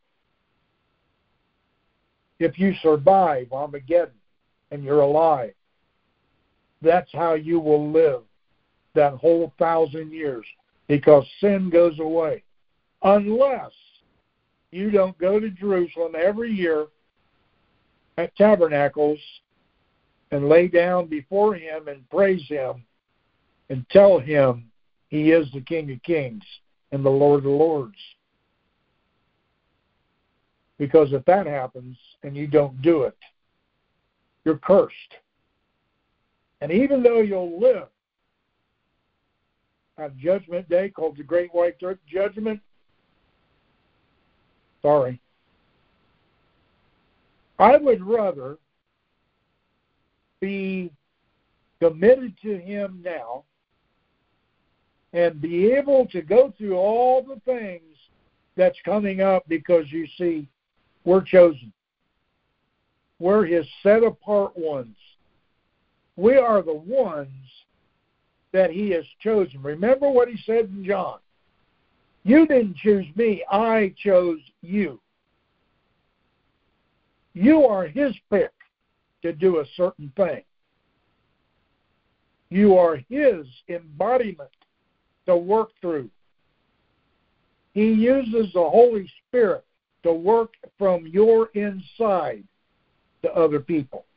If you survive Armageddon and you're alive, that's how you will live that whole 1,000 years, because sin goes away. Unless you don't go to Jerusalem every year at Tabernacles and lay down before Him and praise Him and tell Him He is the King of Kings and the Lord of Lords. Because if that happens and you don't do it, you're cursed. And even though you'll live at Judgment Day, called the Great White Judgment, sorry, I would rather be committed to Him now and be able to go through all the things that's coming up, because you see, we're chosen. We're His set-apart ones. We are the ones that He has chosen. Remember what He said in John. You didn't choose me, I chose you. You are His pick to do a certain thing. You are His embodiment to work through. He uses the Holy Spirit to work from your inside to other people.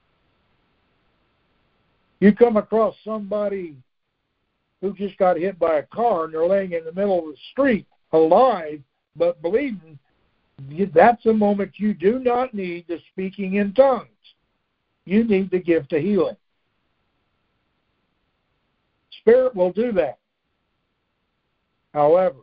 You come across somebody who just got hit by a car and they're laying in the middle of the street alive but bleeding, that's a moment you do not need the speaking in tongues. You need the gift of healing. Spirit will do that. However,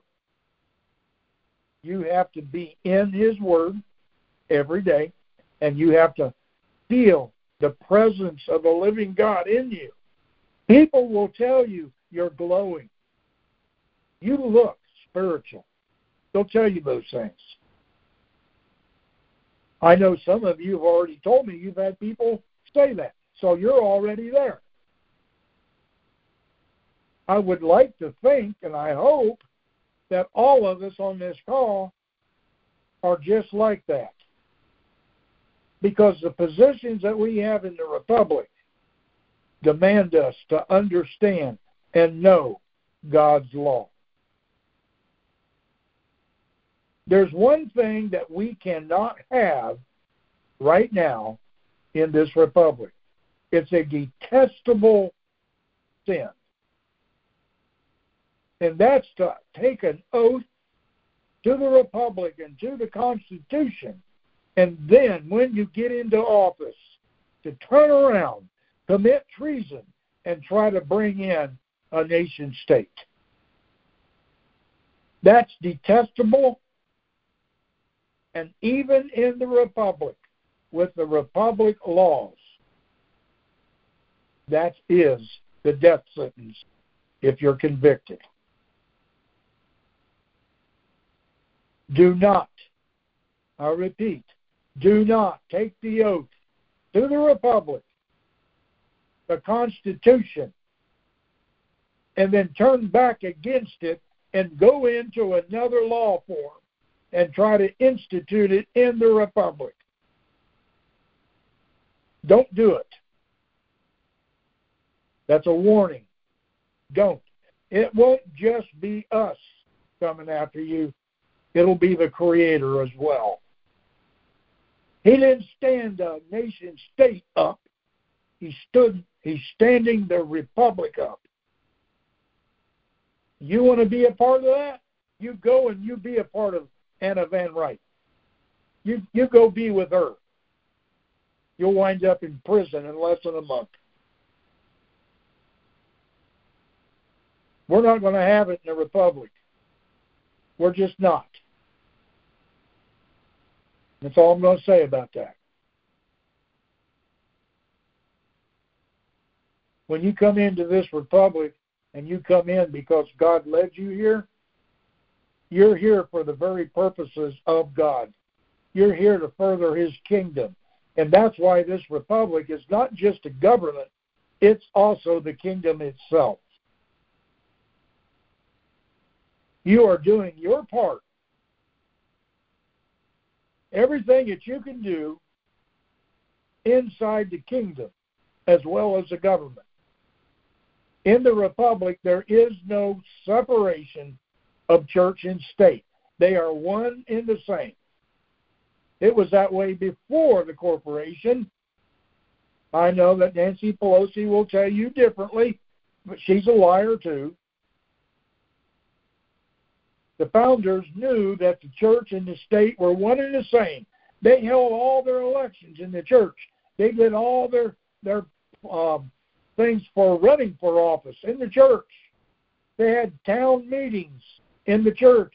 you have to be in His Word every day, and you have to feel the presence of the living God in you. People will tell you you're glowing. You look spiritual. They'll tell you those things. I know some of you have already told me you've had people say that, so you're already there. I would like to think, and I hope, that all of us on this call are just like that. Because the positions that we have in the Republic demand us to understand and know God's law. There's one thing that we cannot have right now in this Republic. It's a detestable sin. And that's to take an oath to the Republic and to the Constitution, and then when you get into office, to turn around, commit treason, and try to bring in a nation state. That's detestable. And even in the Republic, with the Republic laws, that is the death sentence if you're convicted. Do not, I repeat, do not take the oath to the Republic, the Constitution, and then turn back against it and go into another law form and try to institute it in the Republic. Don't do it. That's a warning. Don't. It won't just be us coming after you. It'll be the Creator as well. He didn't stand a nation state up. He's standing the Republic up. You want to be a part of that? You go and you be a part of Anna Van Wright. You go be with her. You'll wind up in prison in less than a month. We're not going to have it in the Republic. We're just not. That's all I'm going to say about that. When you come into this Republic, and you come in because God led you here, you're here for the very purposes of God. You're here to further His kingdom. And that's why this Republic is not just a government, it's also the kingdom itself. You are doing your part. Everything that you can do inside the kingdom as well as the government. In the Republic, there is no separation of church and state. They are one and the same. It was that way before the corporation. I know that Nancy Pelosi will tell you differently, but she's a liar too. The founders knew that the church and the state were one and the same. They held all their elections in the church. They did all their things for running for office in the church. They had town meetings in the church.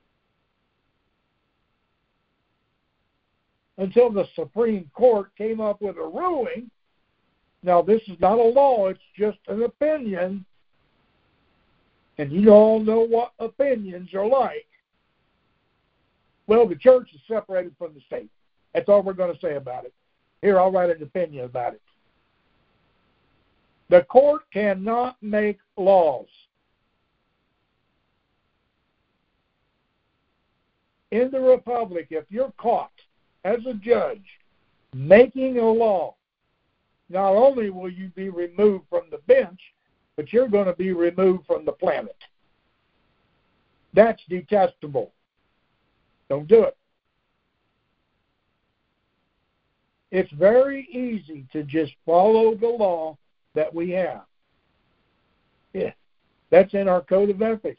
Until the Supreme Court came up with a ruling. Now, this is not a law, it's just an opinion. And you all know what opinions are like. Well, the church is separated from the state. That's all we're going to say about it. Here, I'll write an opinion about it. The court cannot make laws. In the Republic, if you're caught as a judge making a law. Not only will you be removed from the bench, but you're going to be removed from the planet. That's detestable. Don't do it. It's very easy to just follow the law that we have. Yeah, that's in our code of ethics.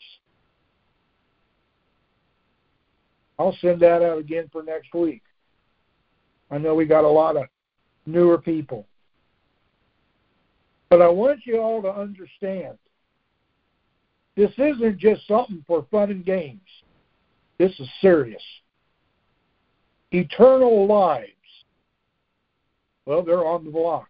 I'll send that out again for next week. I know we got a lot of newer people. But I want you all to understand, this isn't just something for fun and games. This is serious. Eternal lives, well, they're on the block.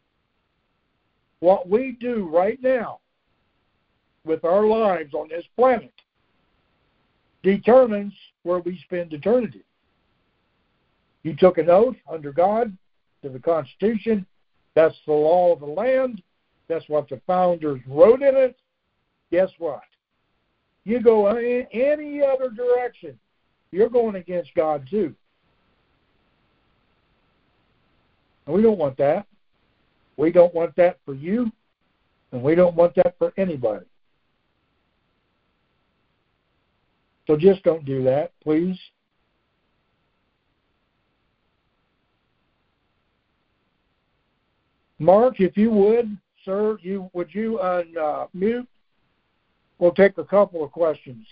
What we do right now with our lives on this planet determines where we spend eternity. You took an oath under God to the Constitution. That's the law of the land. That's what the founders wrote in it. Guess what? You go in any other direction, you're going against God too. And we don't want that. We don't want that for you, and we don't want that for anybody. So just don't do that, please. Mark, if you would, sir, would you unmute? We'll take a couple of questions.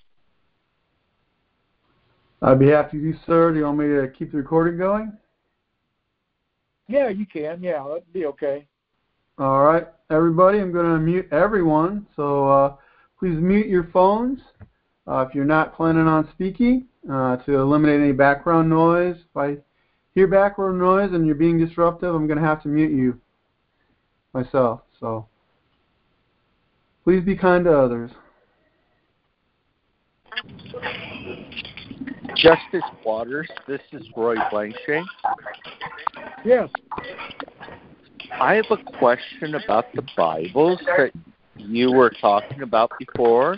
I'd be happy to, sir. Do you want me to keep the recording going? Yeah, you can. Yeah, that'd be okay. All right, everybody, I'm going to mute everyone. So please mute your phones if you're not planning on speaking to eliminate any background noise. If I hear background noise and you're being disruptive, I'm going to have to mute you myself. So please be kind to others. Justice Waters, this is Roy Blanchet. Yes. I have a question about the Bibles that you were talking about before.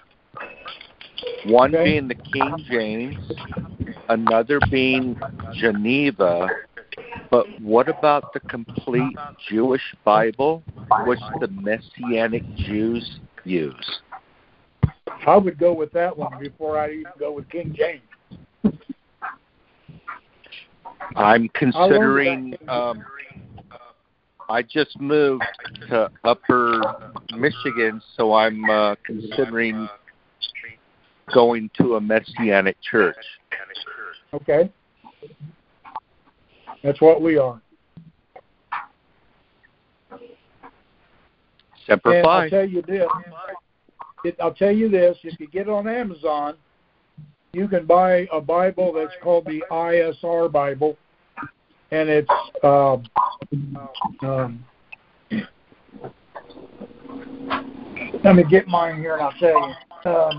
One being the King James, another being Geneva. But what about the complete Jewish Bible, which the Messianic Jews use? I would go with that one before I even go with King James. I'm considering, I just moved to Upper Michigan, so I'm considering going to a Messianic church. Okay. That's what we are. Semper and Fi. I'll tell you this, if you get on Amazon, you can buy a Bible that's called the ISR Bible, and it's let me get mine here and I'll tell you.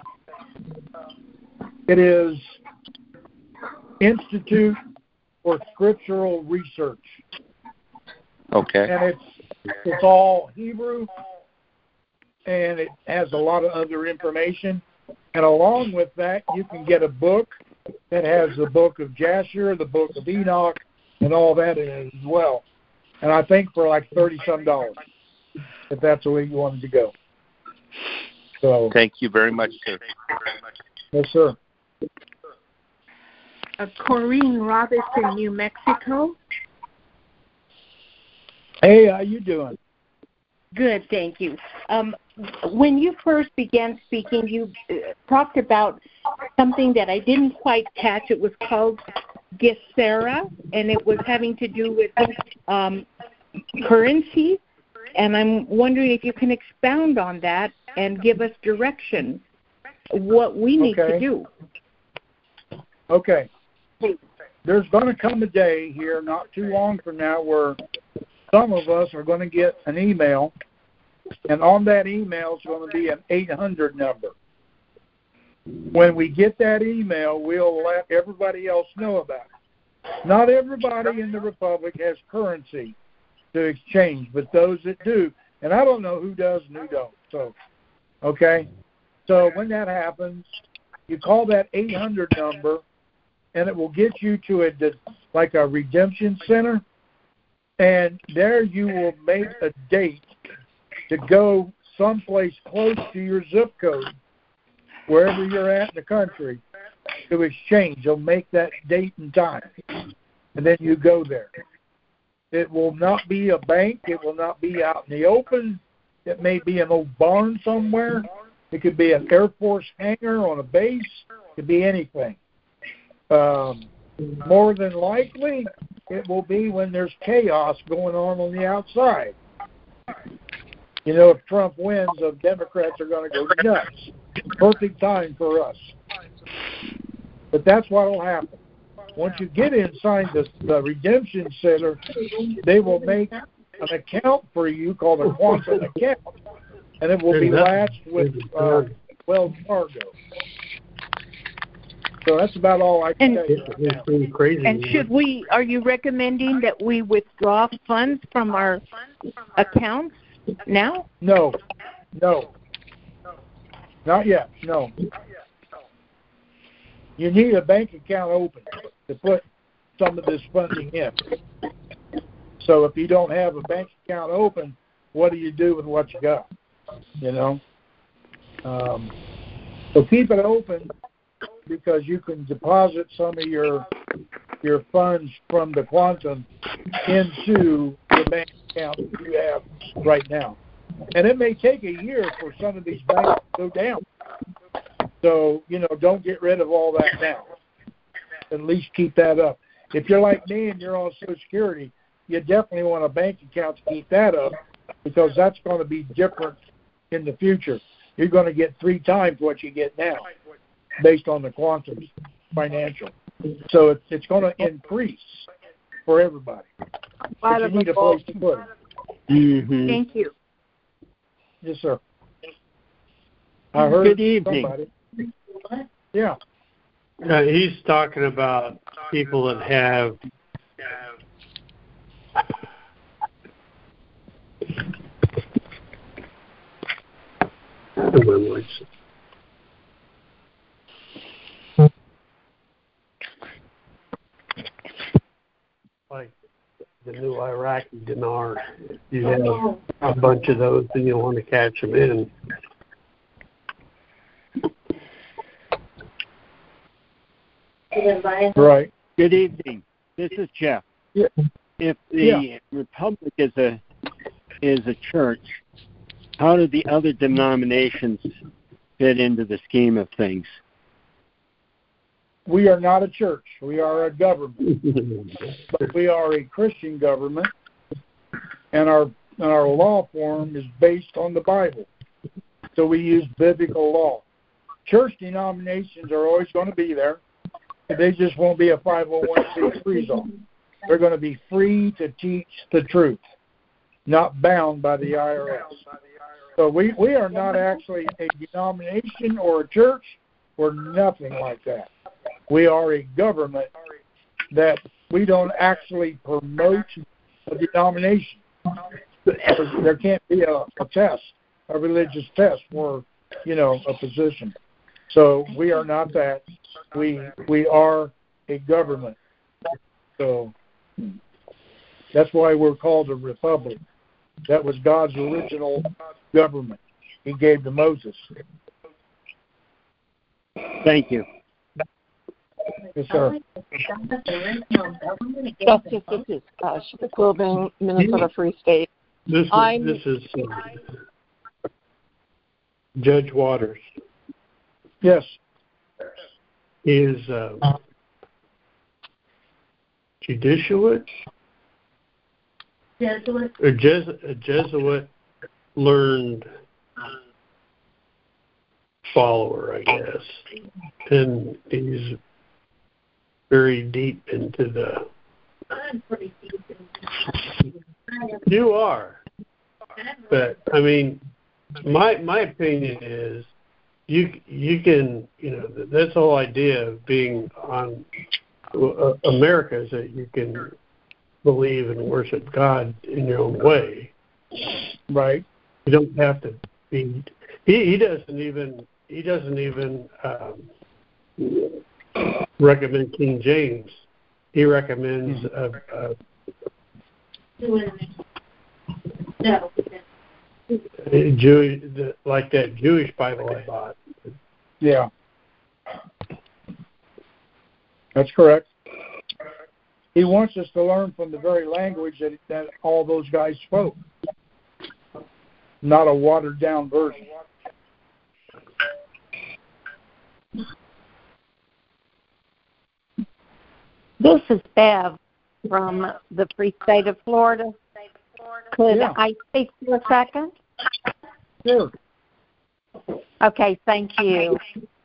It is Institute for Scriptural Research. Okay. And it's all Hebrew, and it has a lot of other information. And along with that, you can get a book that has the book of Jasher, the book of Enoch, and all that in it as well. And I think for like $30-some, if that's the way you wanted to go. So thank you very much, sir. Yes, sir. Corinne Robinson, New Mexico. Hey, how you doing? Good, thank you. When you first began speaking, you talked about something that I didn't quite catch. It was called Gesera, and it was having to do with currency. And I'm wondering if you can expound on that and give us direction, what we need to do. Okay. There's going to come a day here not too long from now where some of us are going to get an email, and on that email is going to be an 800 number. When we get that email, we'll let everybody else know about it. Not everybody in the Republic has currency to exchange, but those that do. And I don't know who does and who don't. So, okay? So when that happens, you call that 800 number, and it will get you to like a redemption center, and there you will make a date to go someplace close to your zip code, wherever you're at in the country, to exchange. You'll make that date and time, and then you go there. It will not be a bank. It will not be out in the open. It may be an old barn somewhere. It could be an Air Force hangar on a base. It could be anything. More than likely, it will be when there's chaos going on the outside. You know, if Trump wins, the Democrats are going to go nuts. Perfect time for us. But that's what will happen. Once you get inside the Redemption Center, they will make an account for you called a quantum account, and it will be latched with Wells Fargo. So that's about all I can tell you. Crazy. And are you recommending that we withdraw funds from our accounts now? No. Not yet, no. You need a bank account open to put some of this funding in. So if you don't have a bank account open, what do you do with what you got? You know? So keep it open, because you can deposit some of your funds from the quantum into the bank account that you have right now. And it may take a year for some of these banks to go down. So, you know, don't get rid of all that now. At least keep that up. If you're like me and you're on Social Security, you definitely want a bank account to keep that up, because that's going to be different in the future. You're going to get 3 times what you get now based on the quantum financial. So it's going to increase for everybody. But you need a place to put it. Mm-hmm. Thank you. Yes, sir. I heard Good evening. Somebody. Yeah. He's talking about people that have like the new Iraqi dinar. You have a bunch of those, and you want to catch them in. Right. Good evening. This is Jeff. Yeah. If the Republic is a church, how do the other denominations fit into the scheme of things? We are not a church. We are a government. But we are a Christian government, and our law form is based on the Bible. So we use biblical law. Church denominations are always going to be there. They just won't be a 501c3 zone. They're going to be free to teach the truth, not bound by the IRS. So we are not actually a denomination or a church or nothing like that. We are a government that we don't actually promote a denomination. There can't be a test, a religious test for, a position. So we are not that. We are a government. So that's why we're called a republic. That was God's original government He gave to Moses. Thank you. Yes, sir. Justice, this is Shippa Quilvin, Minnesota Free State. This is Judge Waters. Yes. He is Jesuit? A Jesuit learned follower, I guess. And he's very deep into the... I'm pretty deep into You are. But, I mean, my opinion is you can, this whole idea of being on America is that you can believe and worship God in your own way. Right. You don't have to be. He doesn't even recommend King James. He recommends No. like that Jewish Bible I bought. Yeah. That's correct. He wants us to learn from the very language that all those guys spoke, not a watered-down version. This is Bev from the Free State of Florida. Could I speak for a second? Sure. Okay, thank you.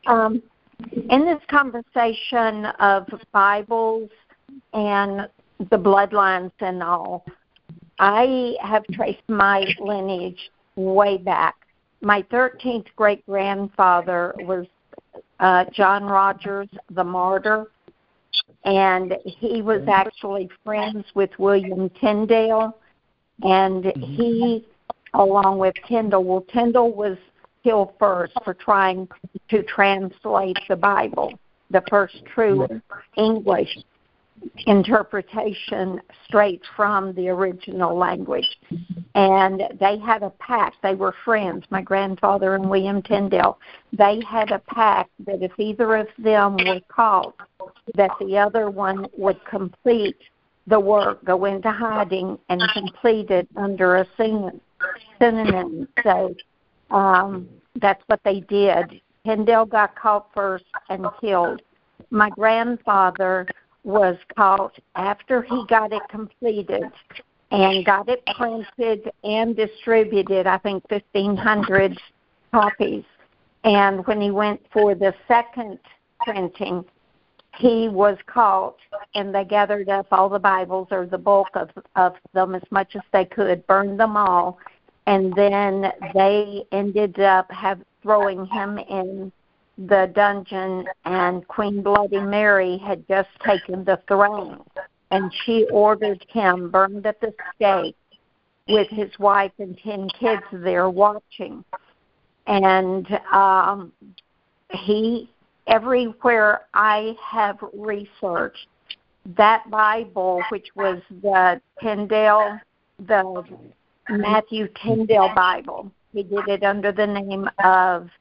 In this conversation of Bibles and the bloodlines and all, I have traced my lineage way back. My 13th great-grandfather was John Rogers, the martyr, and he was actually friends with William Tyndale, and he, along with Tyndale, well, Tyndale was killed first for trying to translate the Bible, the first true English interpretation straight from the original language. And they had a pact. They were friends, my grandfather and William Tyndale. They had a pact that if either of them were caught, that the other one would complete the work, go into hiding, and complete it under a synonym. So that's what they did. Tyndale got caught first and killed. My grandfather was caught after he got it completed and got it printed and distributed, I think 1,500 copies. And when he went for the second printing, he was caught, and they gathered up all the Bibles, or the bulk of them as much as they could, burned them all, and then they ended up throwing him in the dungeon, and Queen Bloody Mary had just taken the throne, and she ordered him burned at the stake with his wife and 10 kids there watching. And everywhere I have researched, that Bible, which was the Tyndale, the Matthew Tyndale Bible, he did it under the name of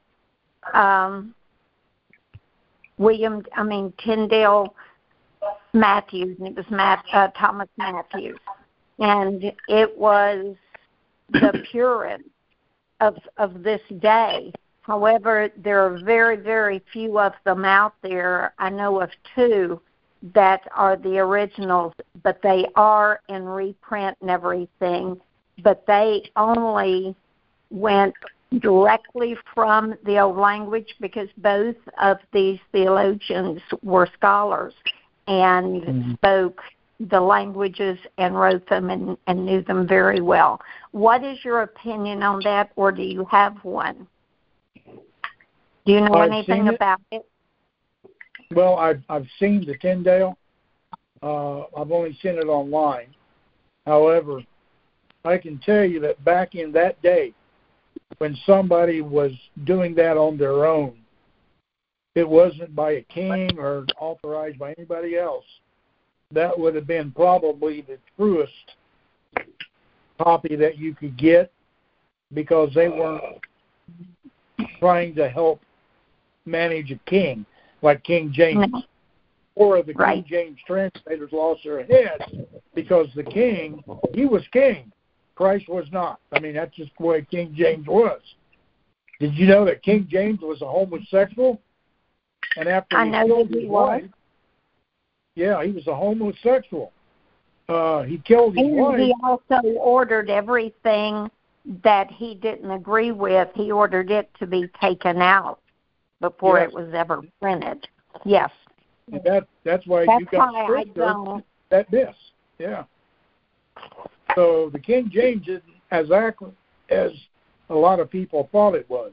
Tyndale Matthews, and it was Thomas Matthews, and it was the purest of this day. However, there are very, very few of them out there. I know of 2 that are the originals, but they are in reprint and everything, but they only went directly from the old language, because both of these theologians were scholars and spoke the languages and wrote them and knew them very well. What is your opinion on that, or do you have one? Do you know anything about it? Well, I've seen the Tyndale. I've only seen it online. However, I can tell you that back in that day, when somebody was doing that on their own, it wasn't by a king or authorized by anybody else. That would have been probably the truest copy that you could get, because they weren't trying to help manage a king like King James. Or the King James translators lost their heads because the king, he was king. Christ was not. I mean, that's just the way King James was. Did you know that King James was a homosexual? And after he killed his wife, he was a homosexual. He killed his wife. He also ordered everything that he didn't agree with. He ordered it to be taken out before it was ever printed. Yes. And that's why you got stricter at this. Yeah. So the King James isn't as accurate as a lot of people thought it was.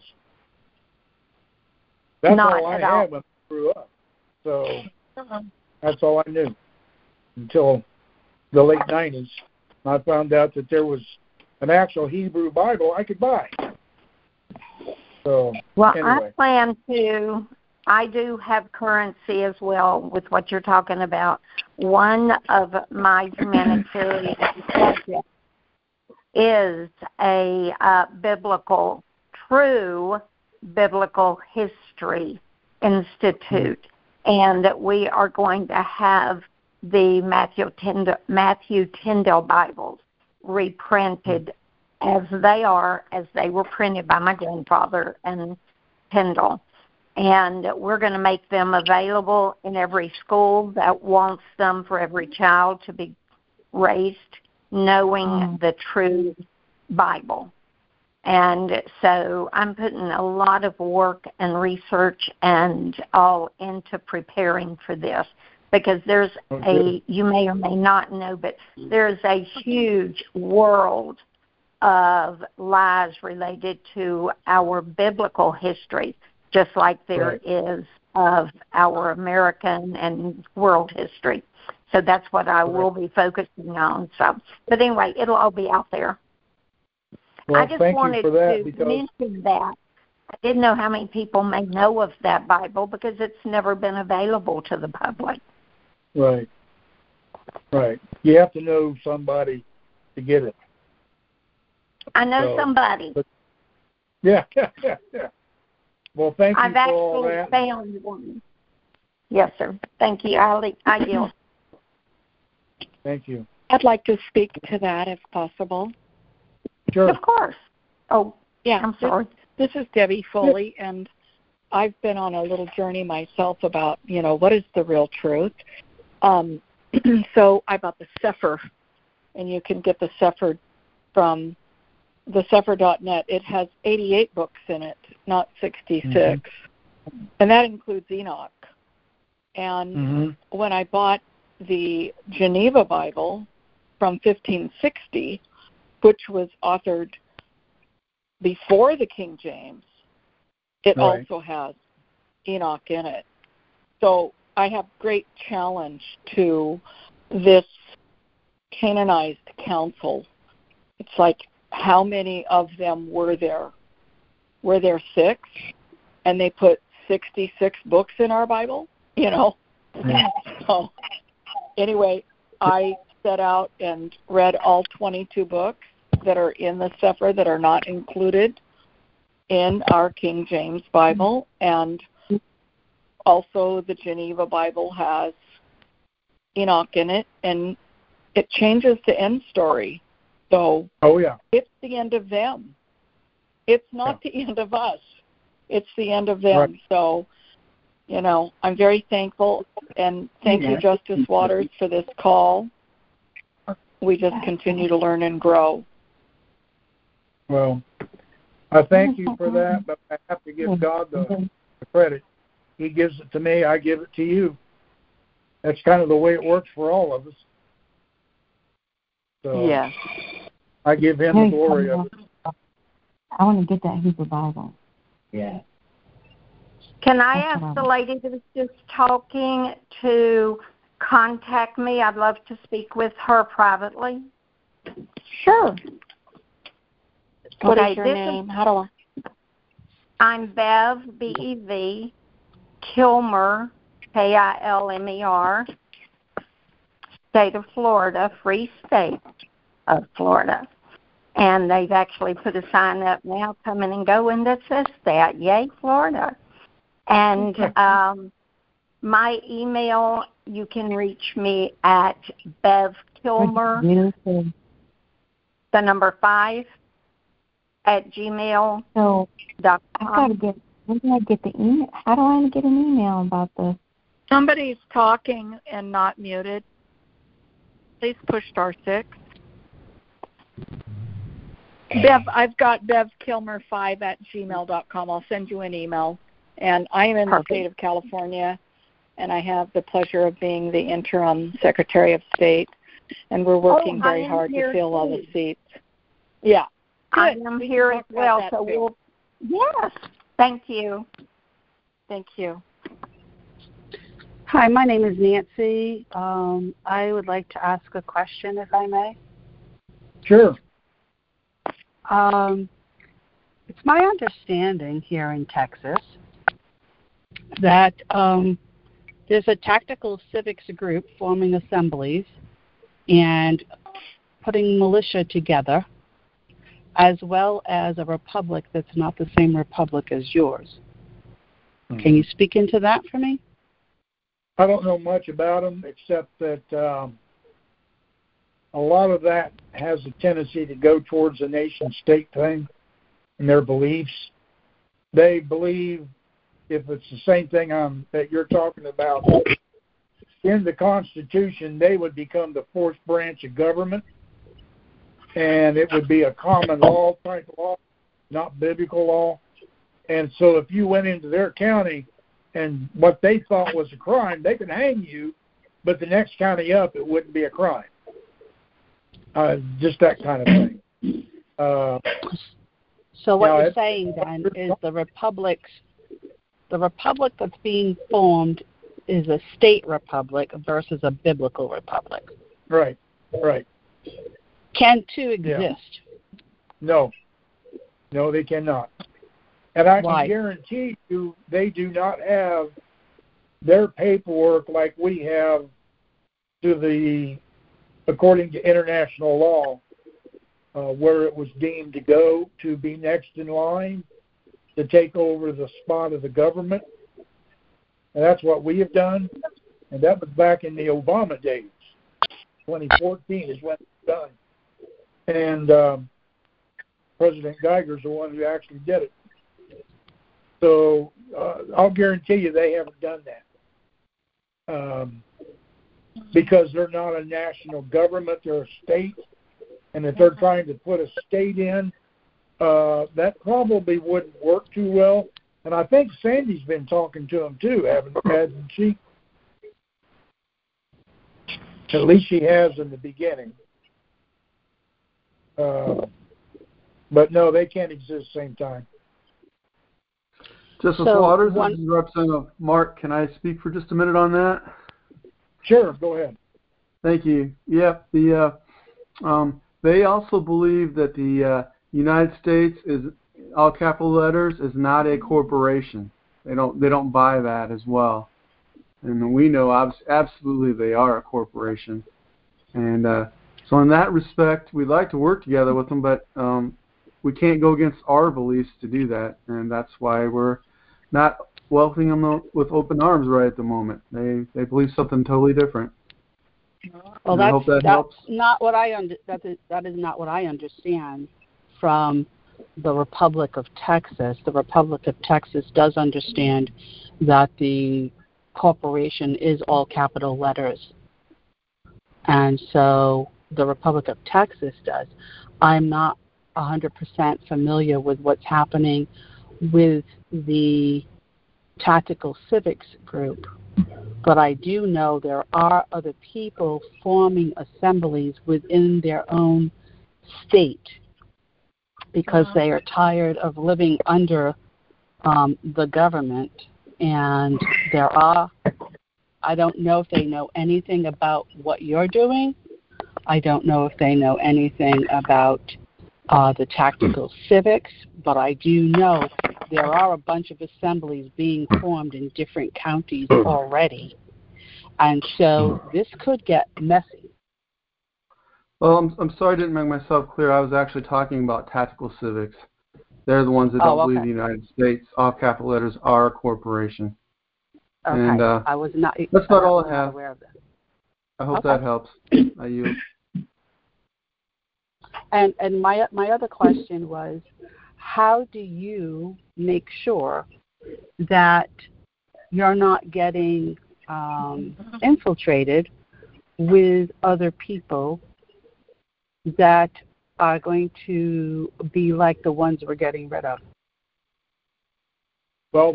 That's all I had when I grew up. So that's all I knew until the late 90s. I found out that there was an actual Hebrew Bible I could buy. So, well, anyway. I plan to I do have currency as well with what you're talking about. One of my humanitarian projects is a true biblical history institute, and we are going to have the Matthew Tyndale Bibles reprinted as they were printed by my grandfather and Tyndale. And we're going to make them available in every school that wants them for every child to be raised knowing the true Bible. And so I'm putting a lot of work and research and all into preparing for this, because there's you may or may not know, but there's a huge world of lies related to our biblical history, just like there is of our American and world history. So that's what I will be focusing on. So, but anyway, it'll all be out there. Well, I just wanted to mention that. I didn't know how many people may know of that Bible because it's never been available to the public. Right. You have to know somebody to get it. I know somebody. Yeah. Well, thank you I've for all that. actually found one. Yes, sir. Thank you. I yield. Thank you. I'd like to speak to that if possible. Sure. Of course. Oh, yeah. I'm sorry. This is Debbie Foley, and I've been on a little journey myself about, what is the real truth. So I bought the Sefer, and you can get the Sefer from thesefer.net. It has 88 books in it, not 66, and that includes Enoch. And when I bought the Geneva Bible from 1560, which was authored before the King James, it also has Enoch in it. So I have great challenge to this canonized council. It's like, how many of them were there? Were there 6? And they put 66 books in our Bible? So anyway, I set out and read all 22 books that are in the Sefer that are not included in our King James Bible, and also the Geneva Bible has Enoch in it, and it changes the end story. So it's the end of them. It's not the end of us. It's the end of them. Right. So, I'm very thankful, and thank you, Justice Waters, for this call. We just continue to learn and grow. Well, I thank you for that, but I have to give God the credit. He gives it to me, I give it to you. That's kind of the way it works for all of us. So yes. I give him the glory of it. I want to get that Hebrew Bible. Yeah. Can I ask the lady that was just talking to contact me? I'd love to speak with her privately. Sure. What is your name? How do I? I'm Bev, B-E-V, Kilmer, K-I-L-M-E-R, state of Florida, free state of Florida. And they've actually put a sign up now, coming and going, that says that. Yay, Florida. And my email, you can reach me at Bev Kilmer, the number 5, at gmail.com. So where do I get the email? How do I get an email about this? Somebody's talking and not muted. Please push *6. Bev, I've got Bev Kilmer 5 at gmail.com. I'll send you an email. And I am in the state of California, and I have the pleasure of being the interim Secretary of State, and we're working very hard to fill all the seats. Yeah. Good. I am here as well, so yes. Thank you. Thank you. Hi, my name is Nancy. I would like to ask a question, if I may. Sure. It's my understanding here in Texas, that there's a tactical civics group forming assemblies and putting militia together, as well as a republic that's not the same republic as yours. Can you speak into that for me? I don't know much about them, except that a lot of that has a tendency to go towards the nation-state thing and their beliefs. They believe, if it's the same thing that you're talking about, in the Constitution, they would become the fourth branch of government, and it would be a common law type law, not biblical law. And so if you went into their county and what they thought was a crime, they could hang you, but the next county up, it wouldn't be a crime. Just that kind of thing. So what you're saying then is the republic that's being formed is a state republic versus a biblical republic. Right. Can two exist? Yeah. No, they cannot. And I Why? can guarantee you they do not have their paperwork like we have according to international law, where it was deemed to go to be next in line to take over the spot of the government. And that's what we have done. And that was back in the Obama days. 2014 is when it was done. And President Geiger's the one who actually did it. So I'll guarantee you they haven't done that. Because they're not a national government, they're a state. And if they're trying to put a state in, that probably wouldn't work too well. And I think Sandy's been talking to them too, hasn't she? At least she has in the beginning. But no, they can't exist at the same time. Justice Waters, this is Representative Mark. Can I speak for just a minute on that? Sure, go ahead. Thank you. Yeah, they also believe that the United States is, all capital letters, is not a corporation. They don't buy that as well. And we know absolutely they are a corporation. And so in that respect, we'd like to work together with them, but we can't go against our beliefs to do that. And that's why we're not welcoming them with open arms right at the moment. They believe something totally different. Well, that's not what that is not what I understand from the Republic of Texas. The Republic of Texas does understand that the corporation is all capital letters. And so the Republic of Texas does. I'm not 100% familiar with what's happening with the Tactical Civics group, but I do know there are other people forming assemblies within their own state because they are tired of living under the government. And I don't know if they know anything about what you're doing. I don't know if they know anything about the Tactical Civics, but I do know there are a bunch of assemblies being formed in different counties already. And so this could get messy. Well, I'm sorry I didn't make myself clear. I was actually talking about Tactical Civics. They're the ones that don't believe the United States, all capital letters, are a corporation. Okay. And I was not. That's not all I have. Aware of that. I hope that helps. I yield. And my other question was, how do you make sure that you're not getting infiltrated with other people that are going to be like the ones we're getting rid of? Well,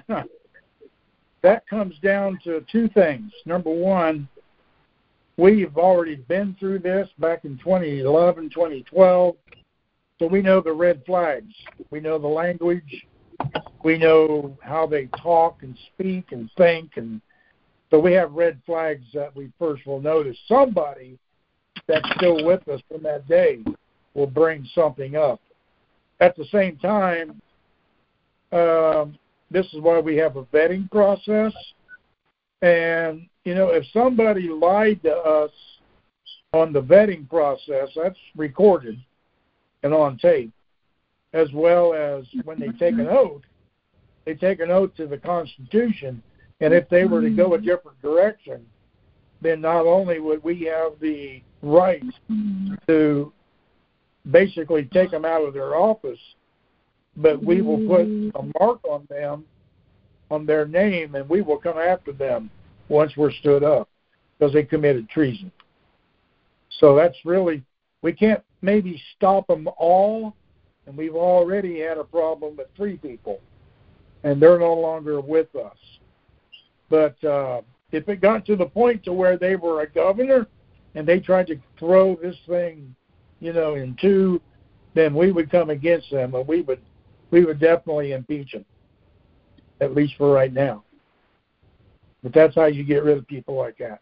that comes down to two things. Number one, we've already been through this back in 2011, 2012, so we know the red flags. We know the language. We know how they talk and speak and think, and so we have red flags that we first will notice. Somebody that's still with us from that day will bring something up. At the same time, this is why we have a vetting process. And, if somebody lied to us on the vetting process, that's recorded and on tape, as well as when they take an oath. They take an oath to the Constitution, and if they were to go a different direction, then not only would we have the right to basically take them out of their office, but we will put a mark on them, on their name, and we will come after them once we're stood up because they committed treason. So that's really, we can't maybe stop them all, and we've already had a problem with 3 people, and they're no longer with us. But if it got to the point to where they were a governor and they tried to throw this thing, in 2, then we would come against them, and we would definitely impeach them, at least for right now. But that's how you get rid of people like that.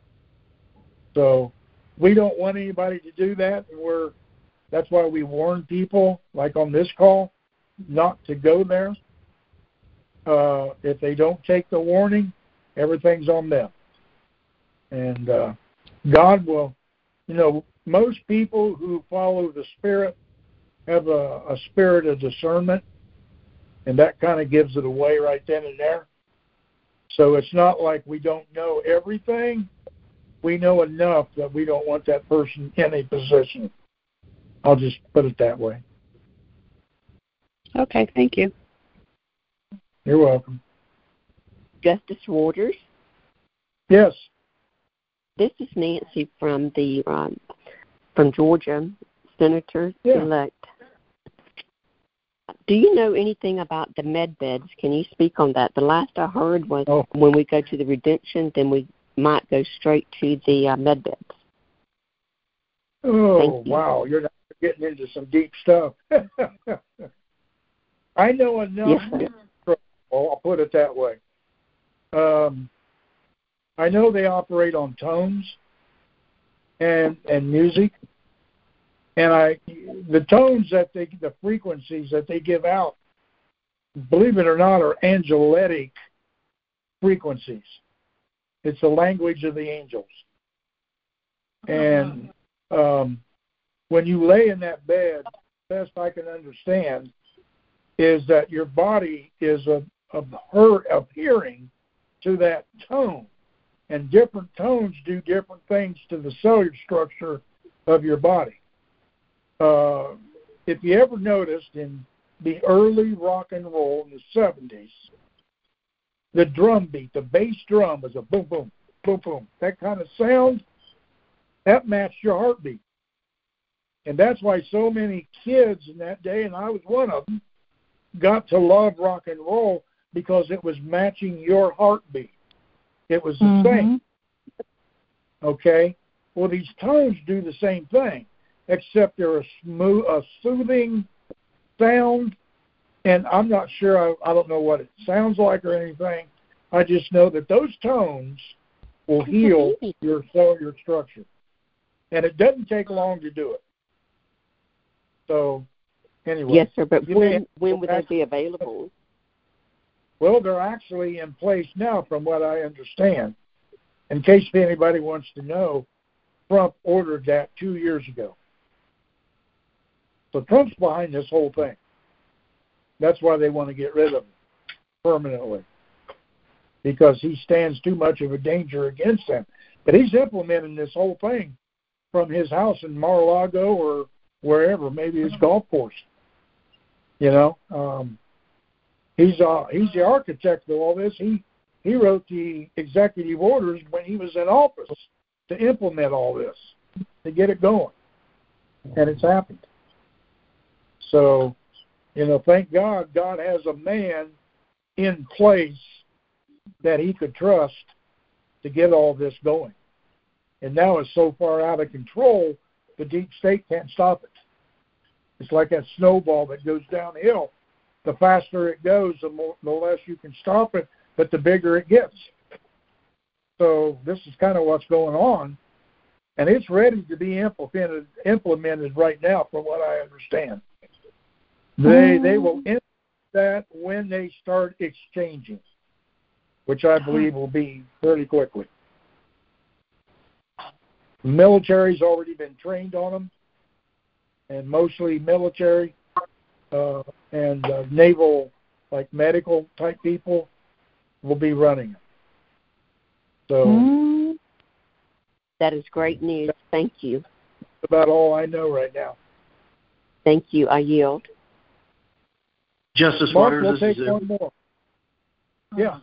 So we don't want anybody to do that, and that's why we warn people, like on this call, not to go there. If they don't take the warning, everything's on them. And God will, most people who follow the Spirit have a spirit of discernment, and that kind of gives it away right then and there. So it's not like we don't know everything. We know enough that we don't want that person in a position. I'll just put it that way. Okay, thank you. You're welcome. Justice Waters? Yes. This is Nancy from Georgia, Senator-elect. Do you know anything about the med beds? Can you speak on that? The last I heard was when we go to the redemption, then we might go straight to the med beds. Oh, wow. You're not getting into some deep stuff. I know enough. Yes. I'll put it that way. I know they operate on tones and music. And the tones the frequencies that they give out, believe it or not, are angelic frequencies. It's the language of the angels. And when you lay in that bed, best I can understand is that your body is adhering to that tone. And different tones do different things to the cellular structure of your body. If you ever noticed in the early rock and roll in the 70s, the drum beat, the bass drum was a boom, boom, boom, boom. That kind of sound, that matched your heartbeat. And that's why so many kids in that day, and I was one of them, got to love rock and roll because it was matching your heartbeat. It was the same. Okay? Well, these tones do the same thing, except they're a soothing sound, and I'm not sure, I don't know what it sounds like or anything. I just know that those tones will heal your cellular structure. And it doesn't take long to do it. So, anyway. Yes, sir, but when would they be available? Well, they're actually in place now, from what I understand. In case anybody wants to know, Trump ordered that 2 years ago. So Trump's behind this whole thing. That's why they want to get rid of him permanently, because he stands too much of a danger against them. But he's implementing this whole thing from his house in Mar-a-Lago or wherever, maybe his golf course. You know, he's the architect of all this. He wrote the executive orders when he was in office to implement all this, to get it going, and it's happened. So, you know, thank God, God has a man in place that he could trust to get all this going. And now it's so far out of control, the deep state can't stop it. It's like that snowball that goes downhill. The faster it goes, the less you can stop it, but the bigger it gets. So this is kind of what's going on. And it's ready to be implemented right now, from what I understand. They will that when they start exchanging, which I believe will be fairly quickly. The military's already been trained on them, and mostly military and naval, like medical type people, will be running it. So that is great news. Thank you. That's about all I know right now. Thank you. I yield. Justice Mark, Waters, we'll take one more. Yeah.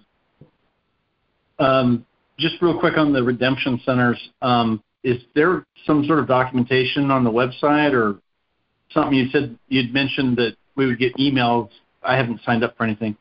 Just real quick on the redemption centers, is there some sort of documentation on the website or something? You'd mentioned that we would get emails. I haven't signed up for anything.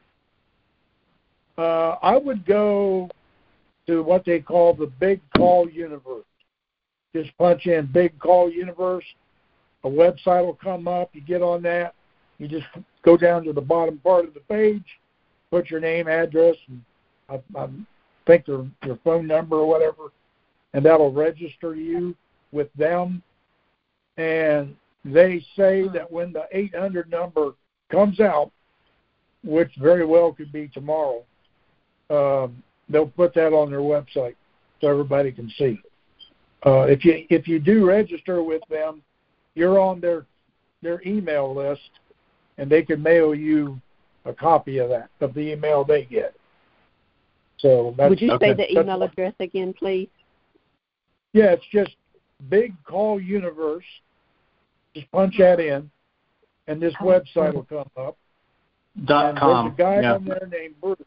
I would go to what they call the Big Call Universe. Just punch in Big Call Universe. A website will come up. You get on that. You just go down to the bottom part of the page, put your name, address, and I think your phone number or whatever, and that'll register you with them. And they say that when the 800 number comes out, which very well could be tomorrow, they'll put that on their website so everybody can see. If you do register with them, you're on their email list, and they can mail you a copy of that, of the email they get. So that's, would you say the email address again, please? Yeah, it's just Big Call Universe. Just punch that in, and this website will come up. .com. There's a guy on there named Bruce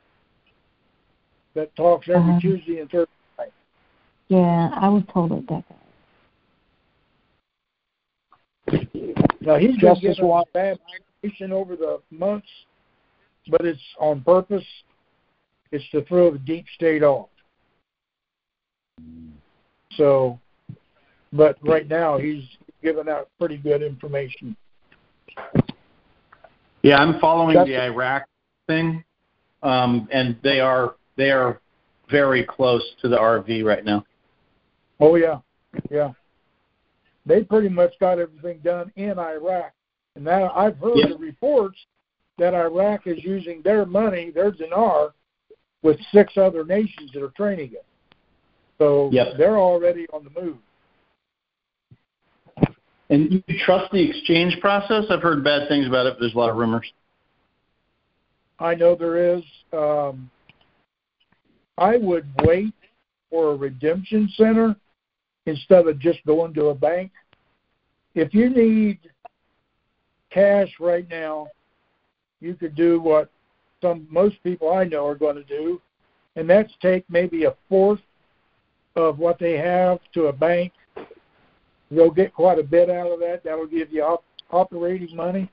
that talks every Tuesday and Thursday night. Yeah, I was told it that guy. Now, he's just getting a bad information over the months, but it's on purpose. It's to throw the deep state off. So, but right now he's giving out pretty good information. Yeah, I'm following the Iraq thing, and they are very close to the RV right now. Oh yeah. They pretty much got everything done in Iraq, and now I've heard the reports that Iraq is using their money, their dinar, with 6 other nations that are training it. So they're already on the move. And you trust the exchange process? I've heard bad things about it, but there's a lot of rumors. I know there is. I would wait for a redemption center instead of just going to a bank. If you need cash right now, you could do what most people I know are going to do, and that's take maybe a fourth of what they have to a bank. They'll get quite a bit out of that. That'll give you operating money.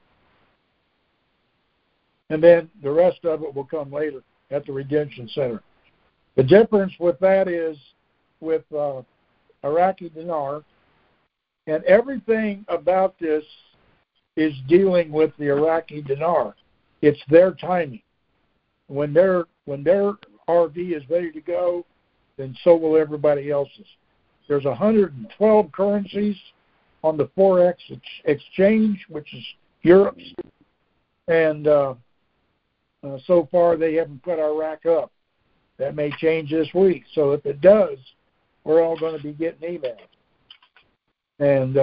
And then the rest of it will come later at the redemption center. The difference with that is with Iraqi dinar, and everything about this is dealing with the Iraqi dinar. It's their timing. When their RV is ready to go, then so will everybody else's. There's 112 currencies on the Forex exchange, which is Europe's, and so far they haven't put Iraq up. That may change this week. So if it does, we're all going to be getting emails. And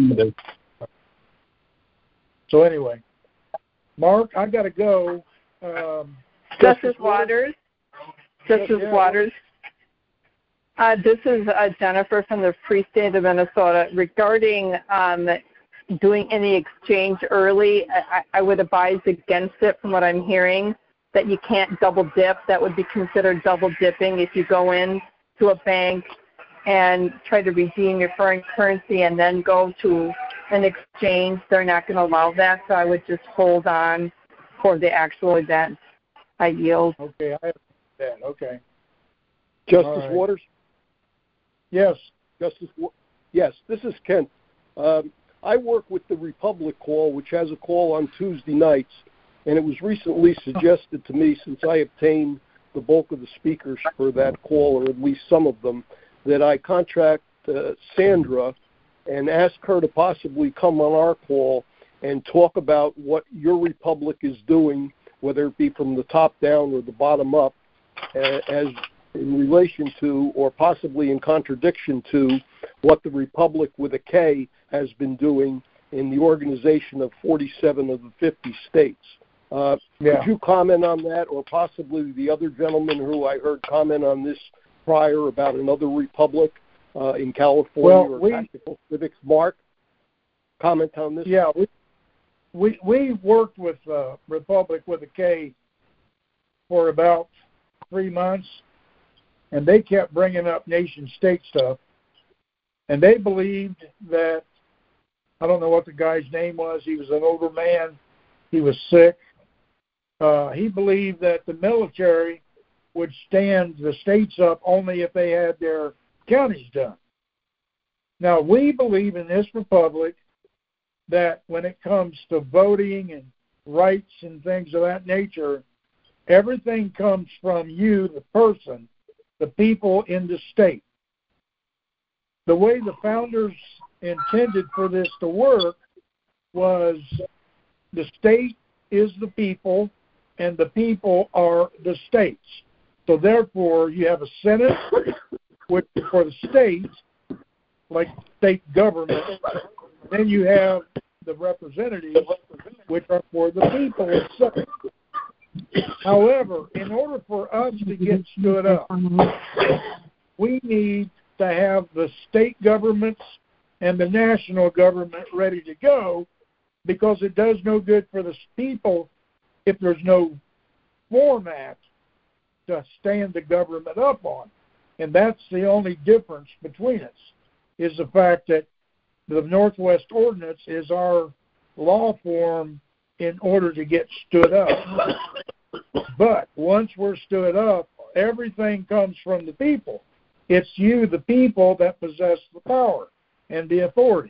so anyway, Mark, I got to go. Justice Waters. Justice Waters. This is Jennifer from the Free State of Minnesota. Regarding doing any exchange early, I would advise against it from what I'm hearing, that you can't double dip. That would be considered double dipping if you go in to a bank and try to redeem your foreign currency and then go to an exchange. They're not going to allow that, so I would just hold on for the actual event. I yield. Okay, I have that. Okay. Justice Waters? Yes. Yes, this is Kent. I work with the Republic Call, which has a call on Tuesday nights, and it was recently suggested to me, since I obtained the bulk of the speakers for that call, or at least some of them, that I contract Sandra and ask her to possibly come on our call and talk about what your republic is doing, whether it be from the top down or the bottom up, as in relation to or possibly in contradiction to what the Republic with a K has been doing in the organization of 47 of the 50 states. Could you comment on that, or possibly the other gentleman who I heard comment on this prior about another republic in California or Tactical Civics? Mark, comment on this? Yeah, we worked with Republic with a K for about 3 months, and they kept bringing up nation-state stuff, and they believed that, I don't know what the guy's name was, he was an older man, he was sick. He believed that the military would stand the states up only if they had their counties done. Now, we believe in this republic that when it comes to voting and rights and things of that nature, everything comes from you, the person, the people in the state. The way the founders intended for this to work was the state is the people and the people are the states. So therefore, you have a Senate, which for the states, like state government. Then you have the representatives, which are for the people itself. However, in order for us to get stood up, we need to have the state governments and the national government ready to go, because it does no good for the people if there's no format to stand the government up on. And that's the only difference between us, is the fact that the Northwest Ordinance is our law form in order to get stood up. But once we're stood up, everything comes from the people. It's you, the people, that possess the power and the authority.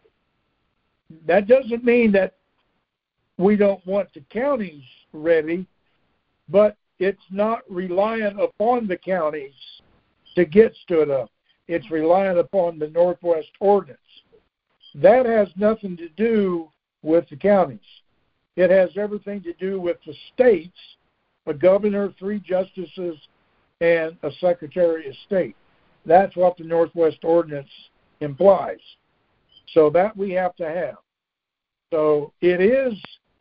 That doesn't mean that we don't want the counties ready, but it's not reliant upon the counties to get stood up. It's reliant upon the Northwest Ordinance. That has nothing to do with the counties. It has everything to do with the states, a governor, 3 justices, and a secretary of state. That's what the Northwest Ordinance implies. So that we have to have. So it's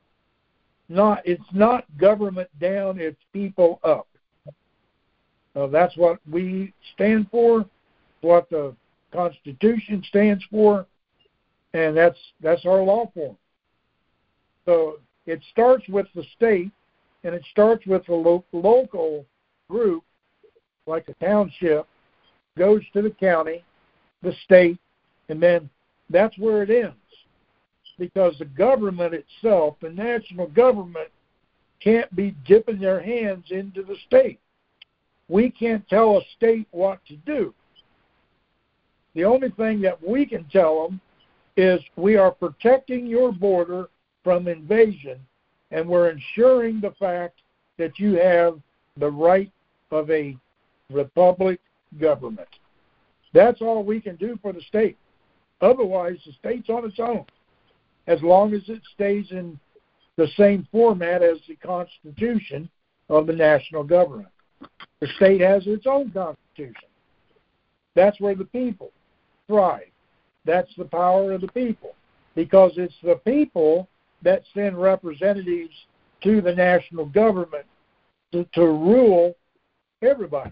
not government down, it's people up. So that's what we stand for, what the Constitution stands for, and that's our law form. So it starts with the state, and it starts with a local group, like a township, goes to the county, the state, and then that's where it ends. Because the government itself, the national government, can't be dipping their hands into the state. We can't tell a state what to do. The only thing that we can tell them is we are protecting your border from invasion, and we're ensuring the fact that you have the right of a republic government. That's all we can do for the state. Otherwise, the state's on its own, as long as it stays in the same format as the Constitution of the national government. The state has its own Constitution. That's where the people thrive. That's the power of the people, because it's the people that send representatives to the national government to rule everybody.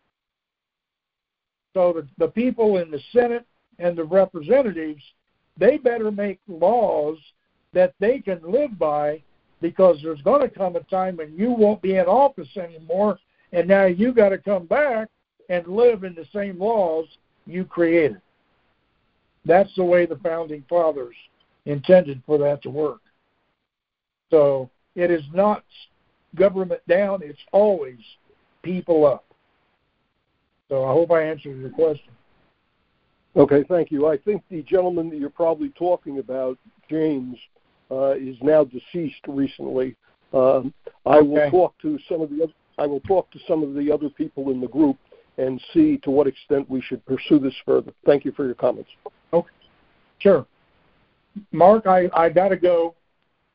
So the people in the Senate and the representatives, they better make laws that they can live by, because there's going to come a time when you won't be in office anymore, and now you got to come back and live in the same laws you created. That's the way the Founding Fathers intended for that to work. So it is not government down, it's always people up. So I hope I answered your question. Okay, thank you. I think the gentleman that you're probably talking about, James, is now deceased recently. I will talk to some of the other people in the group and see to what extent we should pursue this further. Thank you for your comments. Okay, sure. Mark, I got to go.